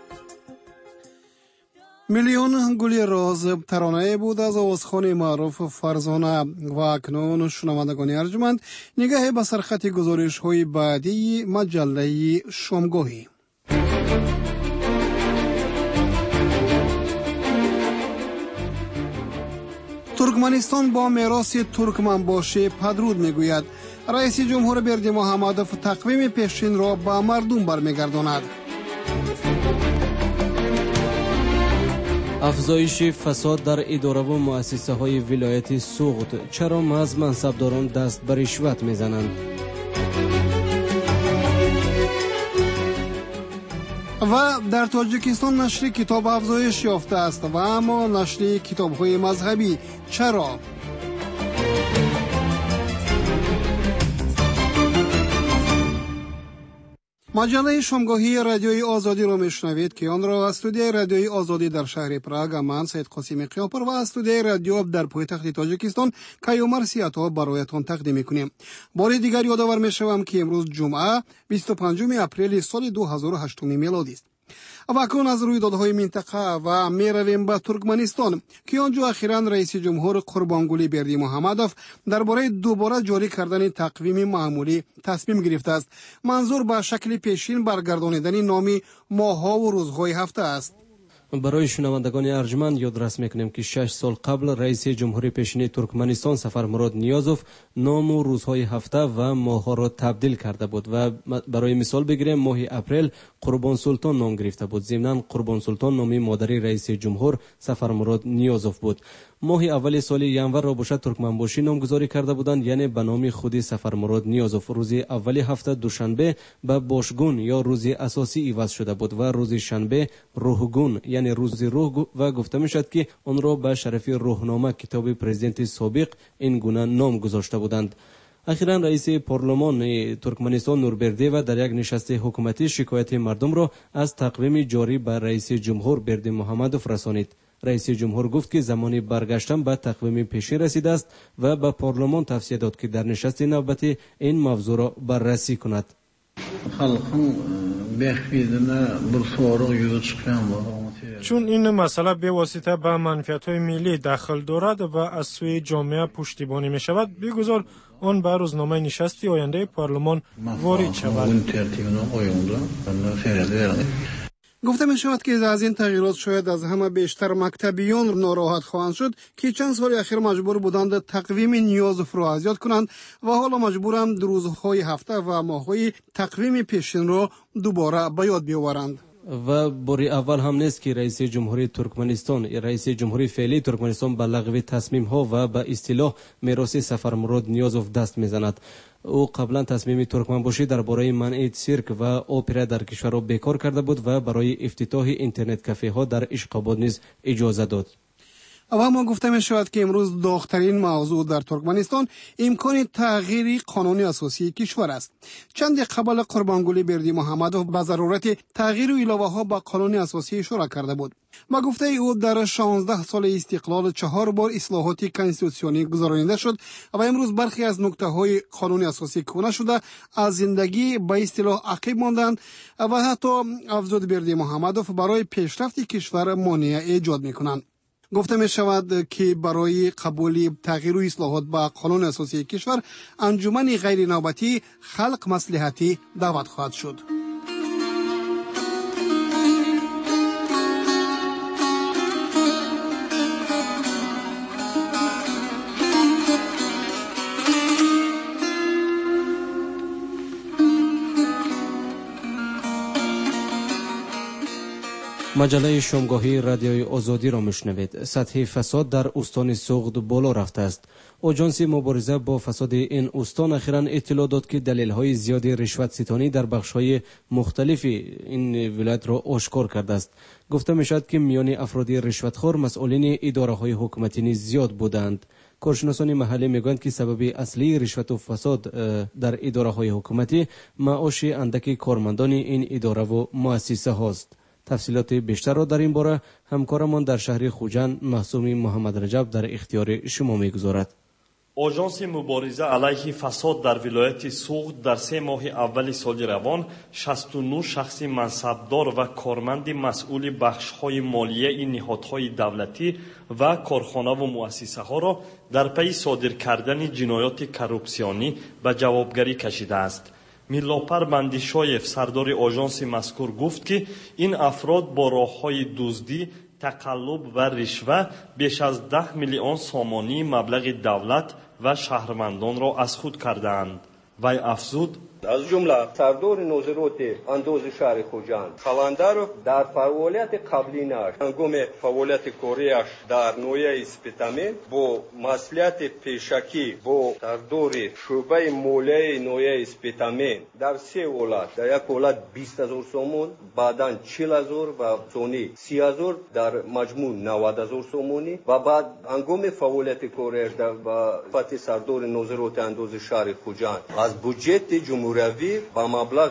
میلیون گل روز ترانه بود از آوازخوان معروف فرزانه. و اکنون شنوندگان ارجمند، نگاه به سرخط گزارش های بعدی مجله شامگاهی. ترکمنستان با میراث ترکمنباشی پدرود میگوید. رئیس جمهور بردی محمدوف تقویم پیشین را به مردم برمیگرداند. افزایش فساد در اداره و مؤسسه های ولایت سوغد. چرا محض منصبداران دست به رشوت میزنند؟ و در تاجیکستان نشر کتاب افزایش یافته است و اما نشر کتاب‌های مذهبی چرا؟ مجله شامگاهی رادیوی آزادی را میشنوید که آن را از استودیوی رادیوی آزادی در شهر پراگ من سید قاسم قیاپور و از استودیوی رادیو در پایتخت تاجیکستان کیومر سیاتا برایتان تقدیم می‌کنیم. بار دیگر یادآور می‌شوم که امروز جمعه 25 اپریل سال 2008 میلادی است. و اکنون از رویدادهای منطقه و میرویم به ترکمنستان که آنجا اخیراً رئیس جمهور قربانگلی بردیمحمدوف درباره دوباره جاری کردن تقویم معمولی تصمیم گرفته است. منظور به شکل پیشین برگردانیدن نام ماه‌ها و روزهای هفته است. برای شنوندگان ارجمند یادداشت میکنیم که 6 سال قبل رئیس جمهوری پیشین ترکمنستان سفرمراد نیازوف نام و روزهای هفته و ماه‌ها را تبدیل کرده بود و برای مثال بگیریم ماه اپریل قربان سلطان نام گرفته بود. ضمناً قربان سلطان نامی مادری رئیس جمهور سفرمراد نیازوف بود. ماه اول سال ینور را باشد ترکمنباشی نامگذاری کرده بودند، یعنی به نام خود سفرمراد نیازوف. روز اول هفته دوشنبه به باشگون یا روز اساسی عوض شده بود و روز شنبه روحگون یعنی روز روح و گفته می شد که آن را به شرف روحنامه کتاب پرزیدنت سابق این گونه نام گذاشته بودند. اخیراً رئیس پارلمان ترکمنستان نوربردی و در یک نشست حکومتی شکایت مردم را از تقویم جاری به رئیس جمهور بردیمحمدوف رسانید. رئیس جمهور گفت که زمان برگشتن به تقویم پیشین رسیده است و به پارلمان توصیه داد که در نشست نوبتی این موضوع را بررسی کند. چون این مسئله به واسطه به منفعت‌های ملی دخل دارد و از سوی جامعه پشتیبانی می شود، بگذار آن به روزنامه نشستی آینده پارلمان وارد شود. گفته می شود که از این تغییرات شاید از همه بیشتر مکتبیان ناراحت خواهند شد که چند سال اخیر مجبور بودند تقویم نیازوف را اذیت کنند و حالا مجبورند روزهای هفته و ماه‌های تقویم پیشین را دوباره به یاد بیاورند. و باری اول هم نیست که رئیس جمهوری ترکمنستان رئیس جمهوری فعلی ترکمنستان به لغو تصمیم ها و به اصطلاح میراث سفرمراد نیازوف دست میزند. او قبلا تصمیم ترکمنباشی درباره منع سیرک و اپرا در کشور را بیکار کرده بود و برای افتتاح اینترنت کافه ها در اشقاباد نیز اجازه داد. اما گفته می شود که امروز داغ‌ترین موضوع در ترکمنستان امکان تغییر قانون اساسی کشور است. چند قبل قربانگلی بردیمحمدوف به ضرورت تغییر علاوه ها به قانون اساسی اشاره کرده بود. با گفته او در 16 سال استقلال 4 بار اصلاحات کنستیتوسیونی گذرانیده شد و امروز برخی از نکته‌های قانون اساسی کهنه شده از زندگی به اصطلاح عقب ماندند و حتی افزود بردیمحمدوف برای پیشرفت کشور مانع ایجاد می‌کنند. گفته می شود که برای قبول تغییر و اصلاحات به قانون اساسی کشور انجمن غیر نوبتی خلق مصلحتی دعوت خواهد شد. مجله شامگاهی رادیوی آزادی را میشنوید. سطح فساد در استان سوغد بالا رفته است. آژانس مبارزه با فساد این استان اخیراً اطلاع داد که دلیل‌های زیاد رشوت ستانی در بخش‌های مختلف این ولایت را آشکار کرده است. گفته میشد که میان افراد رشوتخوار مسئولین اداره‌های حکومتی نیز زیاد بودند. کارشناسان محلی میگویند که سبب اصلی رشوت و فساد در اداره‌های حکومتی معاش اندک کارمندان این اداره و مؤسسه هاست. تفصیلات بیشتر را در این باره همکارمان در شهر خوجند محسوم محمد رجب در اختیار شما میگذارد. آژانس مبارزه علیه فساد در ولایت سوغد در 3 ماه اول سال روان 69 شخص منصبدار و کارمند مسئول بخش‌های مالیه نهادهای دولتی و کارخانه و مؤسسه ها را در پی صادر کردن جنایات کروپسیونی به جوابگری کشیده است. میلاپر بندیشایف سردار آژانس مذکور گفت که این افراد با راه‌های دزدی، تقلب و رشوه بیش از 10 میلیون سامانی مبلغ دولت و شهروندان را از خود کردند. وی افزود از جمله سردار نوزروت اندوز شهر خوجند خواندارов در فعالیت قبلینش هنگام فعالیت کاریش در نویه اسپیتامین با مسئولیت پیشکی با سردار شعبه مالیه نویه اسپیتامین در 3 ولایت در یک ولایت 20,000 سومون بعداً 40,000 و سونی 30,000 در مجموع 90,000 سومونی و بعد هنگام فعالیت کاریش در فتح سردار نوزروت اندوز شهر خوجند از بودجت جمهوری با مبلغ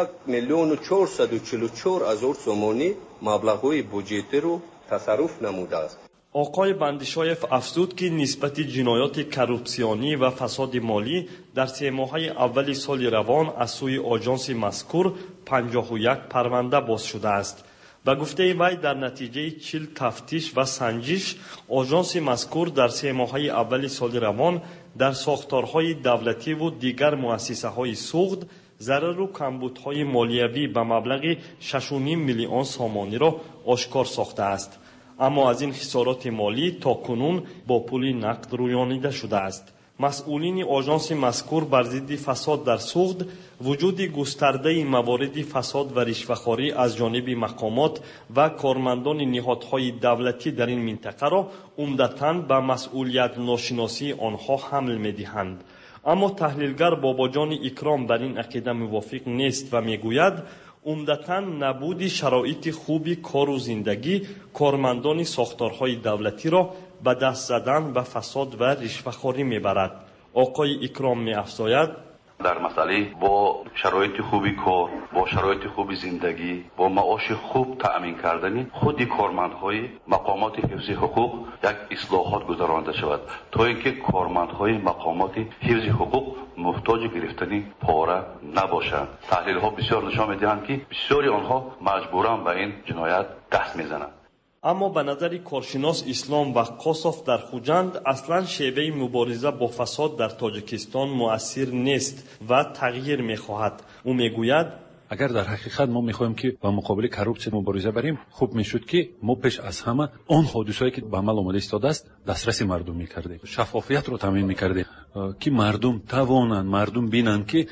1,444,000 سومونی مبلغ‌های بودجتی رو تصرف نموده است. آقای بندیشایف افزود که نسبت جنایات کروپسیونی و فساد مالی در 3 ماهه اول سال روان از سوی آژانس مذکور 51 پرونده باز شده است. به گفته وی در نتیجه 40 تفتیش و سنجش آژانس مذکور در 3 ماهه اول سال روان در ساختارهای دولتی و دیگر مؤسسه‌های سوخت ضرر و کمبودهای مالیوی به مبلغ 6.5 میلیون سامانی را آشکار ساخته است. اما از این خسارات مالی تا کنون با پول نقد رویانیده شده است. مسئولین آژانس مذکور بر ضد فساد در سوخت وجود گسترده موارد فساد و رشوه‌خواری از جانب مقامات و کارمندان نهادهای دولتی در این منطقه را عمدتاً به مسئولیت ناشناسی آنها حمل می‌دهند. اما تحلیلگر باباجان اکرام بر این عقیده موافق نیست و میگوید عمدتاً نبود شرایط خوبی کار و زندگی کارمندان ساختارهای دولتی را به دست زدن به فساد و رشوه‌خواری میبرد. آقای اکرام می‌افزاید در مسئله با شرایط خوبی کار، با شرایط خوبی زندگی، با معاش خوب تأمین کردن خود کارمندهای مقامات حفظ حقوق یک اصلاحات گذرانده شود تا اینکه کارمندهای مقامات حفظ حقوق محتاج گرفتن پاره نباشند. تحلیل ها بسیار نشان می‌دهند که بسیاری آنها مجبوراً به این جنایت دست میزنند. اما به نظر کارشناس اسلام و قاسف در خوجند اصلا شیوه مبارزه با فساد در تاجیکستان مؤثر نیست و تغییر می‌خواهد. او میگوید اگر در حقیقت ما می‌خوایم که با مقابل کروپسیون مبارزه بریم، خوب میشد که ما پیش از همه آن حادثه‌ای که به عمل آمده ایستاده است دسترسی مردم می‌کردیم، شفافیت رو تامین می‌کردیم که مردم توانند، مردم بینند که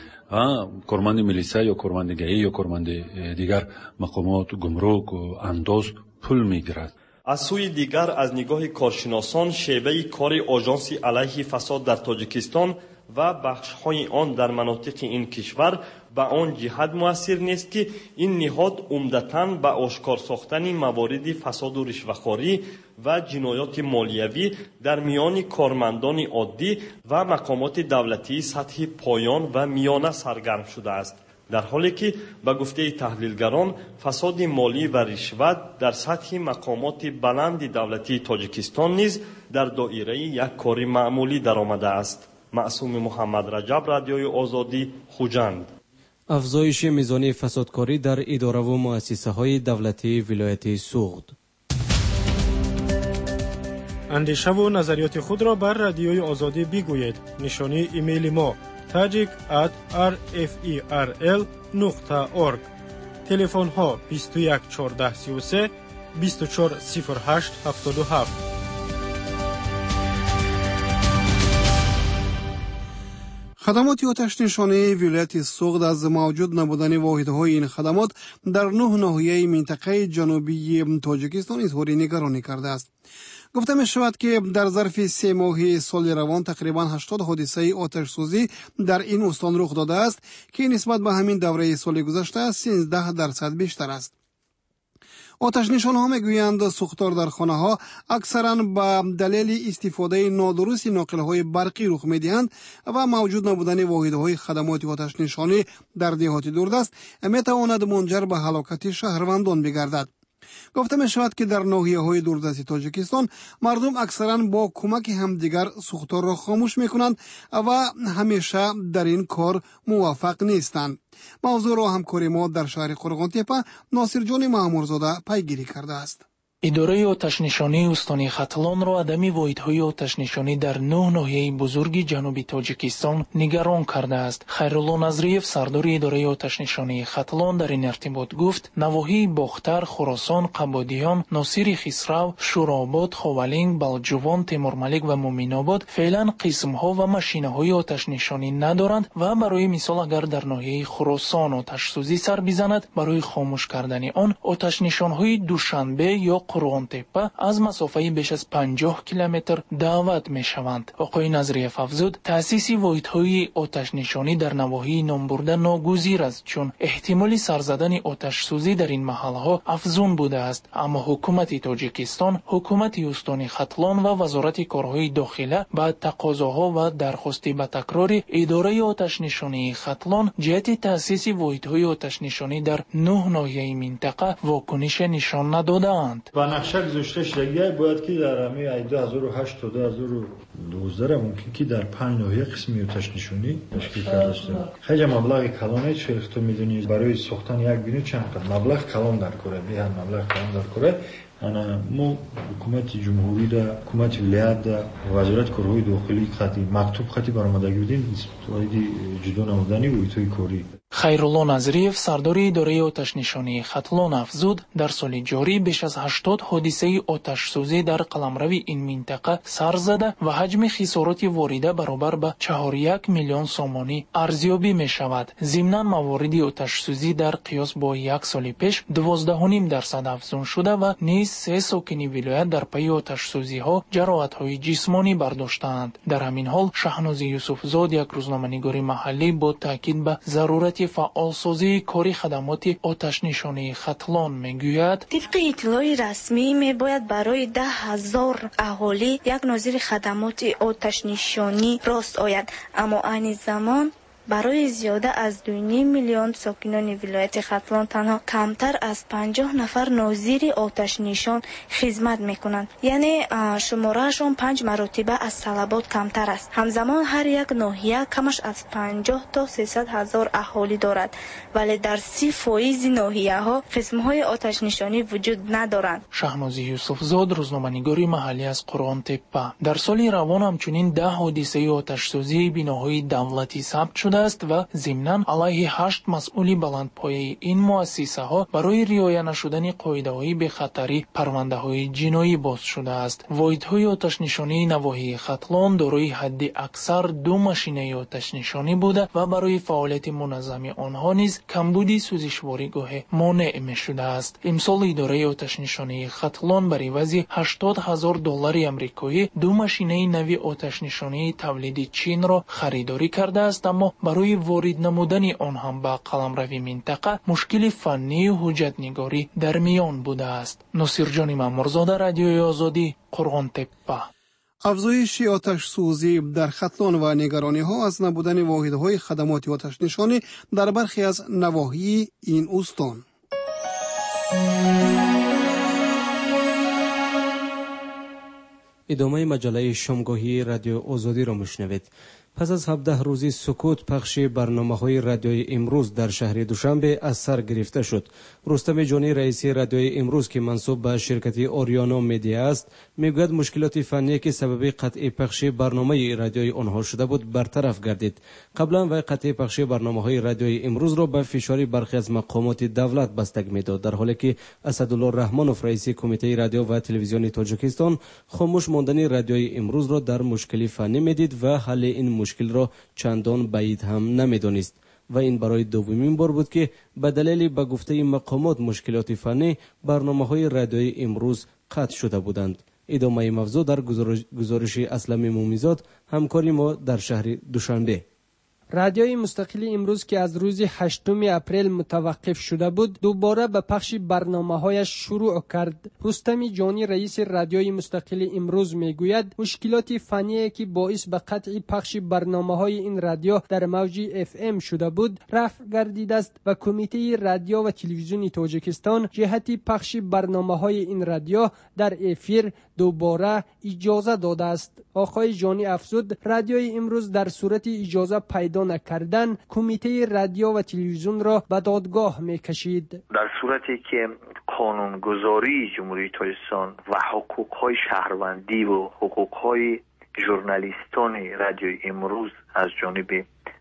کارمند میلیسا یا کارمندگی یا کارمند دیگر مقامات گمرک و انداز پول میگیرد. از سوی دیگر از نگاه کارشناسان شیوه کار آژانس علیه فساد در تاجیکستان و بخش‌های آن در مناطق این کشور به آن جهت مؤثر نیست که این نهاد عمدتاً به آشکار ساختن موارد فساد و رشوه‌خواری و جنایات مالیوی در میان کارمندان عادی و مقامات دولتی سطح پایان و میانه سرگرم شده است، در حالی که به گفته تحلیلگران فساد مالی و رشوت در سطح مقامات بلند دولتی تاجیکستان نیز در دایره یک کار معمولی درآمده است. معصوم محمد رجب، رادیوی آزادی، خوجند. افزایش میزان فسادکاری در اداره و مؤسسه‌های دولتی ولایت سوخت. اندیشه و نظریات خود را بر رادیوی آزادی بگویید. نشانی ایمیل ما tajik@rferl.org. تلفن ها 21 14 33 24 08 77. خدمات آتش نشانی ولایت سوخت از موجود نبودن واحدهای این خدمات در 9 ناحیه منطقه جنوبی تاجیکستان اظهار نگرانی کرده است. گفته می شود که در ظرف 3 ماه سال روان تقریبا 80 حادثه آتش سوزی در این استان رخ داده است که نسبت به همین دوره سال گذشته 13% بیشتر است. آتش نشان‌ها میگویند سوختار در خانه‌ها اکثراً به دلیل استفاده نادرست ناقل‌های برقی رخ می‌دهند و موجود نبودن واحدهای خدمات آتش نشانی در دهات دوردست می‌تواند منجر به هلاکت شهروندان بگردد. گفته می شود که در ناحیه‌های دوردست تاجیکستان مردم اکثراً با کمک همدیگر سوختار را خاموش می‌کنند و همیشه در این کار موفق نیستند. موضوع را همکار ما در شهر قرغان تپه ناصر جان مامورزاده پیگیری کرده است. اداره آتش‌نشانی استان ختلان را عدم واحدهای آتش‌نشانی در 9 ناحیه بزرگ جنوبی تاجیکستان نگران کرده است. خیرالله نظریف سردار اداره آتش‌نشانی ختلان در این ارتباط گفت نواحی باختر، خراسان، قبادیان، ناصر خسرو، شوراباد، خاولینگ، بلجوان، تیمورملک و مومن‌آباد فعلا قسم‌ها و ماشینه‌های آتش‌نشانی ندارند و برای مثال اگر در ناحیه خراسان آتش‌سوزی سر بزند برای خاموش کردن آن آتش‌نشان‌های دوشنبه یا قرغان تپه از مسافه بیش از 50 کیلومتر دعوت می شوند. آقای نظریف افزود تأسیس واحدهای آتش نشانی در نواحی نام برده ناگزیر است چون احتمال سر زدن آتش سوزی در این محلها افزون بوده است. اما حکومت تاجیکستان، حکومت استان ختلان و وزارت کارهای داخله با تقاضاها و درخواست به تکرار اداره آتش نشانی ختلان جهت تأسیس واحدهای آتش نشانی در 9 ناحیه منطقه واکنش نشان ندادند. با نقشه گذاشته شده باید که در همه 2008 تا 2012 ممکن که در 5 ناحیه قسمی آتش نشانی تشکیل کرده است. خیلی مبلغ کلان چه تو میدونید برای ساختن یک بینو چند مبلغ کلان در کره به هم مبلغ کلان در کره انا مو حکومت جمهوری دا حکومت ولایت دا وزارت کارهای داخلی خطی مکتوب خطی برآمده بودیم توی جدا نمودنی و توی کاری. خیرالله نظریف سردار اداره آتش نشانی ختلان افزود در سال جاری بیش از 80 حادثه آتش سوزی در قلمرو این منطقه سر زده و حجم خسارات وارده برابر به 4.1 میلیون سومانی ارزیابی می شود. ضمناً موارد آتش سوزی در قیاس با یک سال پیش 12.5% افزون شده و نیز 3 ساکن ولایت در پی آتش سوزی ها جراحت های جسمانی برداشتند. در همین حال شهناز یوسف زاد یک روزنامه‌نگار محلی با تاکید به ضرورت فعالسازی کاری خدمات آتش نشانی ختلان میگوید طبق اطلاع رسمی میباید برای 10,000 اهالی یک ناظر خدمات آتش نشانی راست آید، اما آن زمان برای زیاده از 2.5 میلیون ساکنان ولایت ختلان تنها کمتر از 50 نفر ناظر آتش نشان خدمت میکنند، یعنی شمارهشون 5 مرتبه از طلبات کمتر است. همزمان هر یک ناحیه کمش از 50 تا 300 هزار اهالی دارد، ولی در 30% ناحیه ها قسم های آتش نشانی وجود ندارند. شهناز یوسف زاد روزنامه‌نگاری محلی از قرغان تپه در سال روان همچنین 10 حادثه آتش سوزی بناهای دولتی ثبت شده است و ضمناً علیه 8 مسئول بلندپایه این مؤسسه ها برای رعایت نشدن قاعده‌های به خطری پرونده‌های جنایی باز شده است. واحدهای آتش نشانی نواحی ختلان دارای حد اکثر 2 ماشینه آتش نشانی بوده و برای فعالیت منظم آنها نیز کمبود سوزشواریگاه مانع می‌شده است. امسال اداره آتش نشانی ختلان برای عوض $80,000 آمریکایی 2 ماشینه نوی آتش نشانی تولید چین را خریداری کرده است، اما برای وارد نمودن آن هم به قلمرو منطقه مشکل فنی و حجت‌نگاری در میان بوده است. ناصر جان مامورزاده، رادیوی آزادی، قرغان تپه. افزایش آتش سوزی در ختلان و نگرانی ها از نبودن واحدهای خدمات آتش نشانی در برخی از نواحی این استان. ادامه مجله شامگاهی رادیو آزادی را میشنوید. پس از 17 روزی سکوت پخش برنامه‌های رادیوی امروز در شهر دوشنبه از سر گرفته شد. رستم جانی رئیس رادیوی امروز که منسوب به شرکت آریانا مدیا است میگوید مشکلات فنی که سبب قطع پخش برنامه رادیوی آنها شده بود برطرف گردید. قبلا و قطع پخش برنامه‌های رادیوی امروز را به فشار برخی از مقامات دولت بستگی می‌داد، در حالی که اسدالله رحمانوف رئیس کمیته رادیو و تلویزیون تاجیکستان خاموش ماندن رادیوی امروز را در مشکل فنی می‌دید و حل این مشکل را چندان بعید هم نمی‌دانست و این برای دومین بار بود که به دلیل به گفته مقامات مشکلات فنی برنامه‌های رادیویی امروز قطع شده بودند. ادامه موضوع در گزارش اسلم مومیزاد همکاری ما در شهر دوشنبه. رادیوی مستقل امروز که از روز 8 اپریل متوقف شده بود دوباره به پخش برنامه‌هایش شروع کرد. رستم جانی رئیس رادیوی مستقل امروز میگوید مشکلات فنی که باعث به قطع پخش برنامه‌های این رادیو در موج FM شده بود رفع گردیده است و کمیته رادیو و تلویزیون تاجیکستان جهت پخش برنامه‌های این رادیو در افیر دوباره اجازه داده است. آقای جانی افزود رادیوی امروز در صورت اجازه پیدا پیدا نکردن کمیته رادیو و تلویزیون را به دادگاه میکشید. در صورتی که قانونگذاری جمهوری تاجیکستان و حقوق‌های شهروندی و حقوق‌های ژورنالیستان رادیوی امروز از جانب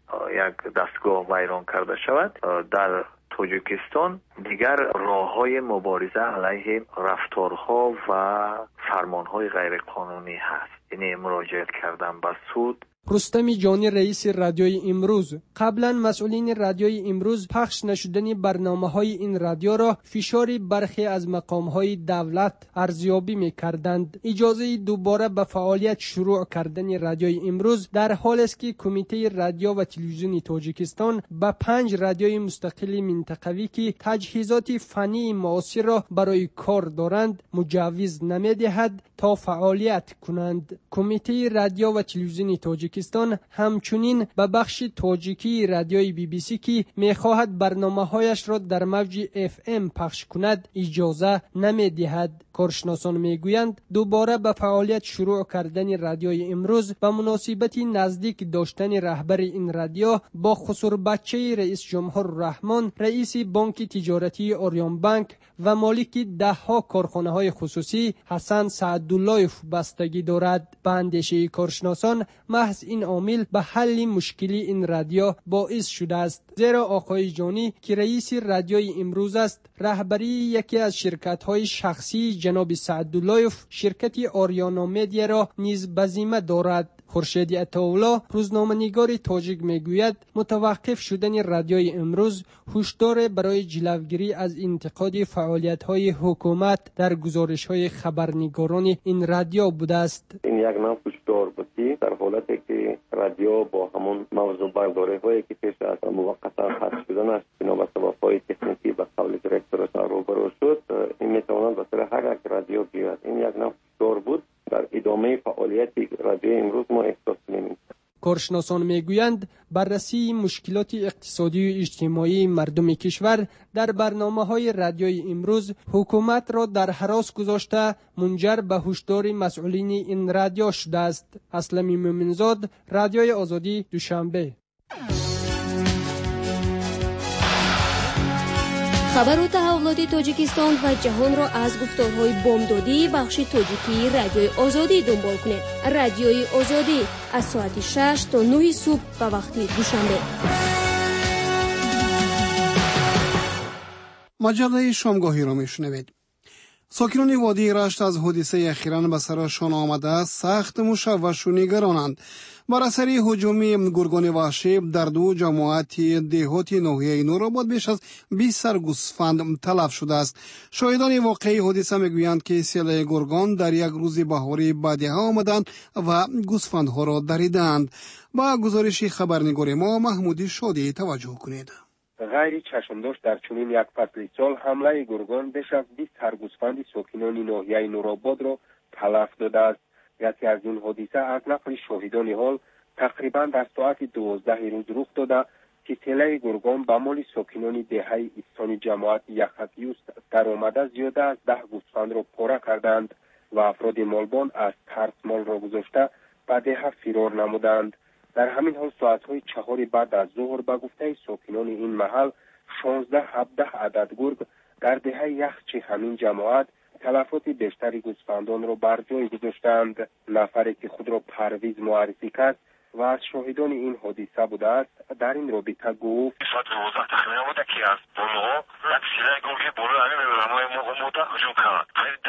یک دستگاه ویران کرده شود، در تاجیکستان دیگر راه‌های مبارزه علیه رفتارها و فرمان‌های غیرقانونی هست، یعنی مراجعه کردن به سود. رستم جانی رئیس رادیوی امروز: قبلا مسئولین رادیوی امروز پخش نشدن برنامه‌های این رادیو را فشار برخی از مقام‌های دولت ارزیابی می‌کردند. اجازه دوباره به فعالیت شروع کردن رادیوی امروز در حالی است که کمیته رادیو و تلویزیون تاجیکستان به 5 رادیوی مستقل منطقوی که تجهیزات فنی معاصر را برای کار دارند مجوز نمی‌دهد تا فعالیت کنند. کمیته رادیو و تلویزیون تاجیکستان همچنین به بخش تاجیکی رادیوی BBC که می‌خواهد برنامه‌هایش را در موج FM پخش کند اجازه نمی‌دهد. کارشناسان میگویند دوباره به فعالیت شروع کردن رادیوی امروز به مناسبت نزدیک داشتن رهبر این رادیو با خسرو بچه رئیس جمهور رحمان، رئیس بانک تجارتی آریان بانک و مالک ده‌ها کارخانه‌های خصوصی حسن سعدالله‌یف بستگی دارد. به اندیشه کارشناسان محض این عامل به حل مشکلی این رادیو باعث شده است، زیرا آقای جانی که رئیس رادیوی امروز است رهبری یکی از شرکت‌های شخصی جناب سعدالله‌یف شرکت آریانا مدیا را نیز به ذمه دارد. خورشید عطاالله روزنامه‌نگار تاجیک میگوید متوقف شدن رادیوی امروز هشدار برای جلوگیری از انتقاد فعالیت‌های حکومت در گزارش‌های خبرنگاران این رادیو بوده است. این یک نوع هشدار بود در حالتی که رادیو با همون موضوع برداری‌هایی که پیش از موقتا حذف شدن است بنا به سبب‌های تکنیکی به قول دیرکتور روبرو شد، این میتواند به سر هر یک رادیو بیاید. این یک نوع هشدار بود در ادامه فعالیت رادیو امروز ما احساس کنیم. کارشناسان میگویند بررسی مشکلات اقتصادی و اجتماعی مردم کشور در برنامه‌های رادیوی امروز حکومت را در هراس گذاشته منجر به هشدار مسئولین این رادیو شده است. اسلمی مومنزاد، رادیوی آزادی، دوشنبه. خبر و تحولات تاجیکستان و جهان را از گفتارهای بامدادی بخش تاجیکی رادیوی آزادی دنبال کنید. رادیوی آزادی از ساعت 6 تا 9 صبح به وقت دوشنبه. مجله شامگاهی را میشنوید. ساکنان وادی رشت از حادثه اخیراً به سرشان آمده سخت مشوش و نگرانند. بر اثر هجوم گرگان وحشی در 2 جماعت دهاتی ناحیه نورآباد بیش از 20 سر گوسفند تلف شده است. شاهدان واقعی حادثه میگویند که سیل گرگان در یک روز بهاری بدیها آمدند و گوسفندها را دریدند. با گزارش خبرنگار ما محمودی شادی توجه کنید. غیر چشمداشت در چنین یک فصل سال حمله گرگان بیش از 20 سرگوسفند ساکنان ناحیه نورآباد را تلف داده است. یکی از این حادثه از نقل شاهدان حال تقریبا در ساعت 12 روز رخ داده که سیل گرگان به مال ساکنان دهه استان جماعت یخکیوس در آمده زیاده از 10 گوسفند را پاره کردند و افراد مالبان از ترس مال را گذاشته به ده فرار نمودند. در همین حال ساعت‌های 4 بعد از ظهر به گفته ساکنان این محل 16-17 عدد گرگ در دهه یخچی همین جماعت تلفات بیشتری گوسفندان را بر جای گذاشتند. نفری که خود را پرویز معرفی کرد و از شاهدان این حادثه بوده است در این رابطه گفت ساعت 12 تخمین بوده که از بالا یک سیله گرگ بالا همین میبرمای موقع هجوم کرد. خیلی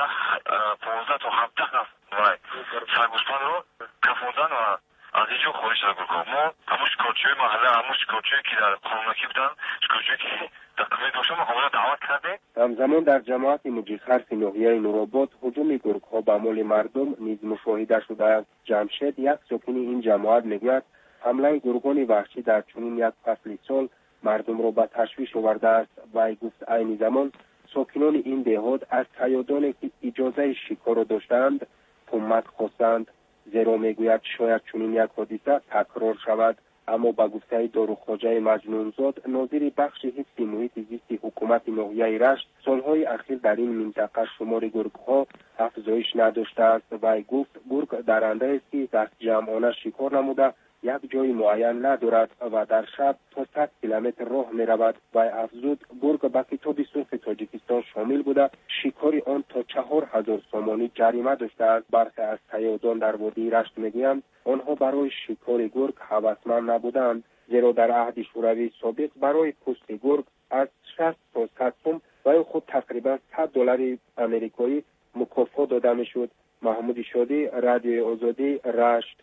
15 تا 17 نفر سرگوسفند را کفوندن و از اینجا خواهش را گرگان. ما همون شکارچی‌های محله، همون شکارچی‌هایی که در خانمکی بودن، شکارچی‌هایی که تقریبا داشتن ما خواهش دعوت کرده. همزمان در جماعت مجیخرس ناحیه نورآباد هجوم گرگ‌ها به مال مردم نیز مشاهده شده است. جمشید یک ساکن این جماعت میگوید حمله گرگان وحشی در چنین یک فصل سال مردم را به تشویش آورده است و گفت عین زمان ساکنان این دهات از صیادانی که اجازه شکار را داشتند کمک خواستند، زیرا میگوید شاید چنین یک حادثه تکرار شود. اما با گفته داروخواجه مجنونزاد ناظر بخش حفظ محیط زیست حکومت ناحیه رشت سالهای اخیر در این منطقه شمار گرگ‌ها افزایش نداشته است و گفت گرگ درنده است که دست جمعانه شکار نموده یک جای معین ندارد و در شب تا 100 کیلومتر راه می رود. و افزود گرگ به کتاب سرخ تاجیکستان شامل بوده. شکار آن تا 4000 سامانی جریمه داشته است. برخی از صیادان در وادی رشت میگویند آنها برای شکار گرگ هوسمند نبودند، زیرا در عهد شوروی سابق برای پوست گرگ از 60 تا 100 سوم و یا خود تقریبا $100 امریکایی مکافات داده میشد. محمود شادی، رادیوی آزادی، رشت.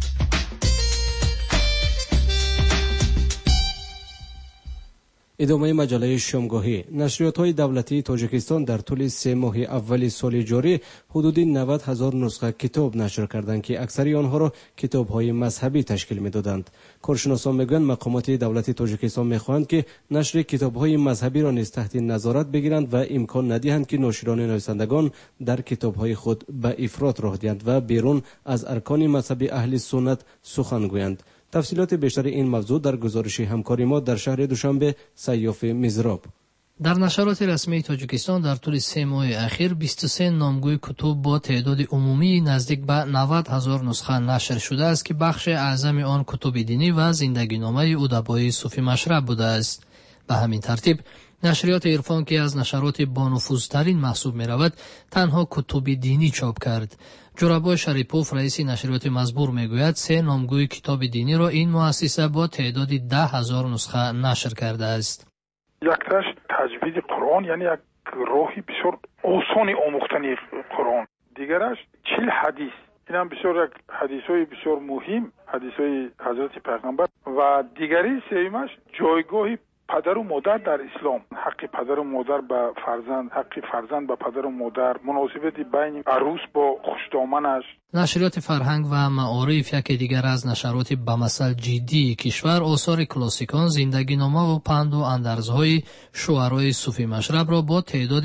ادامه مجله شامگاهی. نشریات‌های دولتی تاجیکستان در طول 3 ماه اول سال جاری حدود 90,000 نسخه کتاب نشر کردند که اکثری آنها را کتاب‌های مذهبی تشکیل می‌دادند. کارشناسان می‌گویند مقامات دولتی تاجیکستان می‌خواهند که نشر کتاب‌های مذهبی را نیز تحت نظارت بگیرند و امکان ندهند که ناشران نویسندگان در کتاب‌های خود به افراط راه دهند و بیرون از ارکان مذهبی اهل سنت سخن گویند. تفصیلات بیشتر این موضوع در گزارش همکاری ما در شهر دوشنبه سیاف میزراب. در نشرات رسمی تاجیکستان در طول 3 ماه اخیر 23 نامگوی کتب با تعداد عمومی نزدیک به 90,000 نسخه نشر شده است که بخش اعظم آن کتب دینی و زندگی نامه ادبای صوفی مشرب بوده است. به همین ترتیب نشریات عرفان که از نشرات بانفوذترین محسوب می رود تنها کتب دینی چاپ کرد. جورابای شریپوف رئیس نشریات مزبور می گوید 3 نامگوی کتاب دینی را این مؤسسه با تعداد 10,000 نسخه نشر کرده است. یکتاش تجوید قرآن، یعنی یک راهی بسیار آسان آموختن قرآن. دیگرش 40 حدیث، این هم بسیار یک حدیث‌های بسیار مهم، حدیث‌های حضرت پیغمبر. و دیگری سومش جایگاه پدر و مادر در اسلام، حق پدر و مادر به فرزند، حق فرزند به پدر و مادر، مناسبت بین عروس با خوشدامنش. نشریات فرهنگ و معارف یکی دیگر از نشرات به مثل جدی کشور آثار کلاسیکان، زندگی نامه و پند و اندرزهای شعرای صوفی مشرب را با تعداد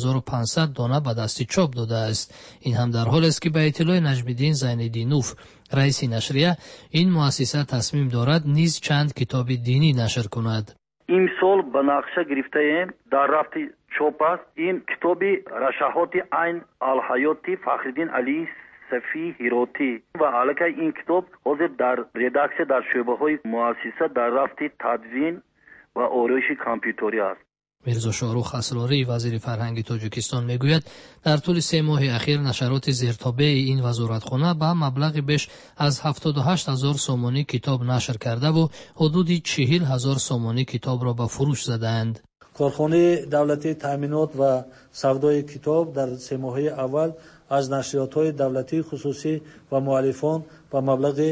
8500 دانه به دست چاپ داده است. این هم در حال است که به اطلاع نجم‌الدین زین‌الدینوف رئیس نشریه این مؤسسه تصمیم دارد نیز چند کتاب دینی نشر کند. این سال به نقشه گرفته ایم در رفت چاپ است این کتابی رشاحات عین الحیاتی فخرالدین علی صفی هیراتی و علاقه این کتاب حاضر در ردکشن در شعبه های مؤسسه در رفت تدوین و آرایش کامپیوتری است. میرزا شاروخ اسراری وزیر فرهنگ تاجیکستان میگوید در طول 3 ماه اخیر نشرات زیرتابع این وزارتخانه به مبلغ بیش از 78,000 سومانی کتاب نشر کرده و حدود 40,000 سومانی کتاب را به فروش زدند. کارخانه دولتی تامینات و سودای کتاب در 3 ماه اول از نشریات‌های دولتی خصوصی و مؤلفان با مبلغ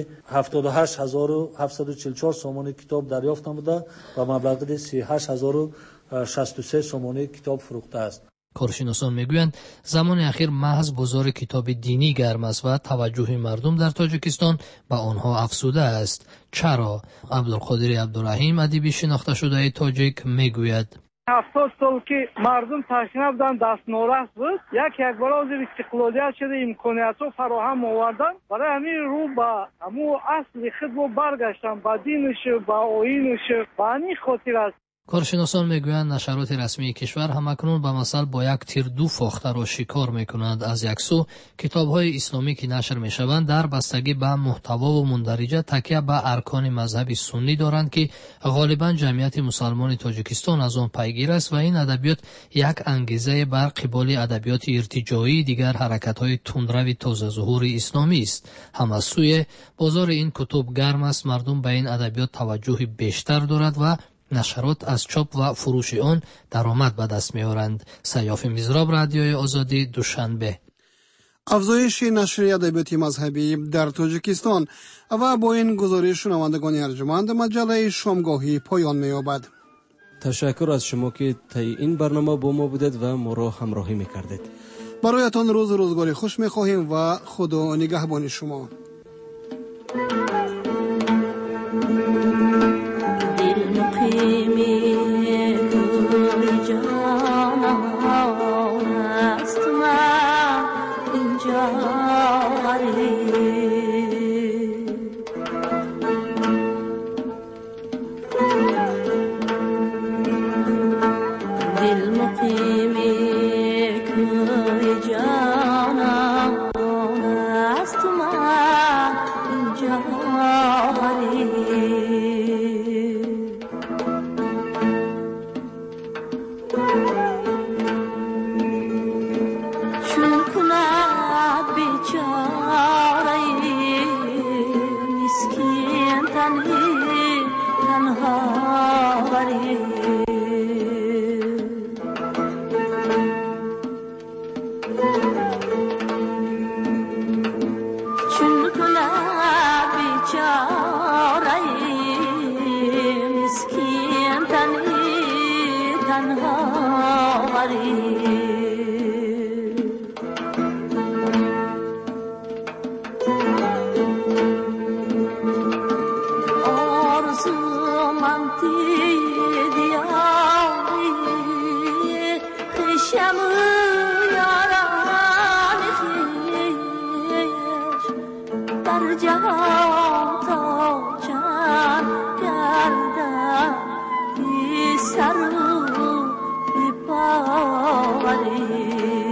78,744 سومانی کتاب دریافت نموده و مبلغ 38,063 سومانی کتاب فروخته است. کارشناسان میگویند زمان اخیر محض بازار کتاب دینی گرم است و توجه مردم در تاجیکستان به آنها افزوده است. چرا؟ عبدالقادر عبدالرحیم ادیب شناخته شده تاجیک میگوید 70 سال که مردم تشنه بودن، دست نورست بود، یک برای استقلالیت شده امکانیت رو فراهم آوردن، برای همین رو با همون اصل خود رو برگشتن، با دینش، با آیینش، با همین خاطر است. کارشناسان میگویند نشرات رسمی کشور همکنون به مثل با یک تیر 2 فاخته را شکار میکنند. از یک سو کتاب‌های اسلامی که نشر میشوند در بستگی به محتوا و مندرجه تکیه به ارکان مذهبی سنی دارند که غالبا جمعیت مسلمان تاجیکستان از آن پیگیر است و این ادبیات یک انگیزه بر قبال ادبیات ارتجاعی دیگر حرکت‌های تندرو تازه ظهور اسلامی است. هم از سوی بازار این کتب گرم است، مردم به این ادبیات توجه بیشتر دارد و نشرات از چاپ و فروش آن درآمد به دست می‌آورند. سیاف میزراب، رادیوی آزادی، دوشنبه. افزایش نشر ادبیات مذهبی در تاجیکستان و با این گزارش شنوندگان ارجمند مجله شامگاهی پایان می‌یابد. تشکر از شما که طی این برنامه با ما بودید و ما را همراهی می‌کردید. برایتان روز روزگاری خوش می‌خواهیم و خدا نگهبان شما. است من تو نه بیچاره مسکین تنها جهان تا چند گردد بی سر و بی پا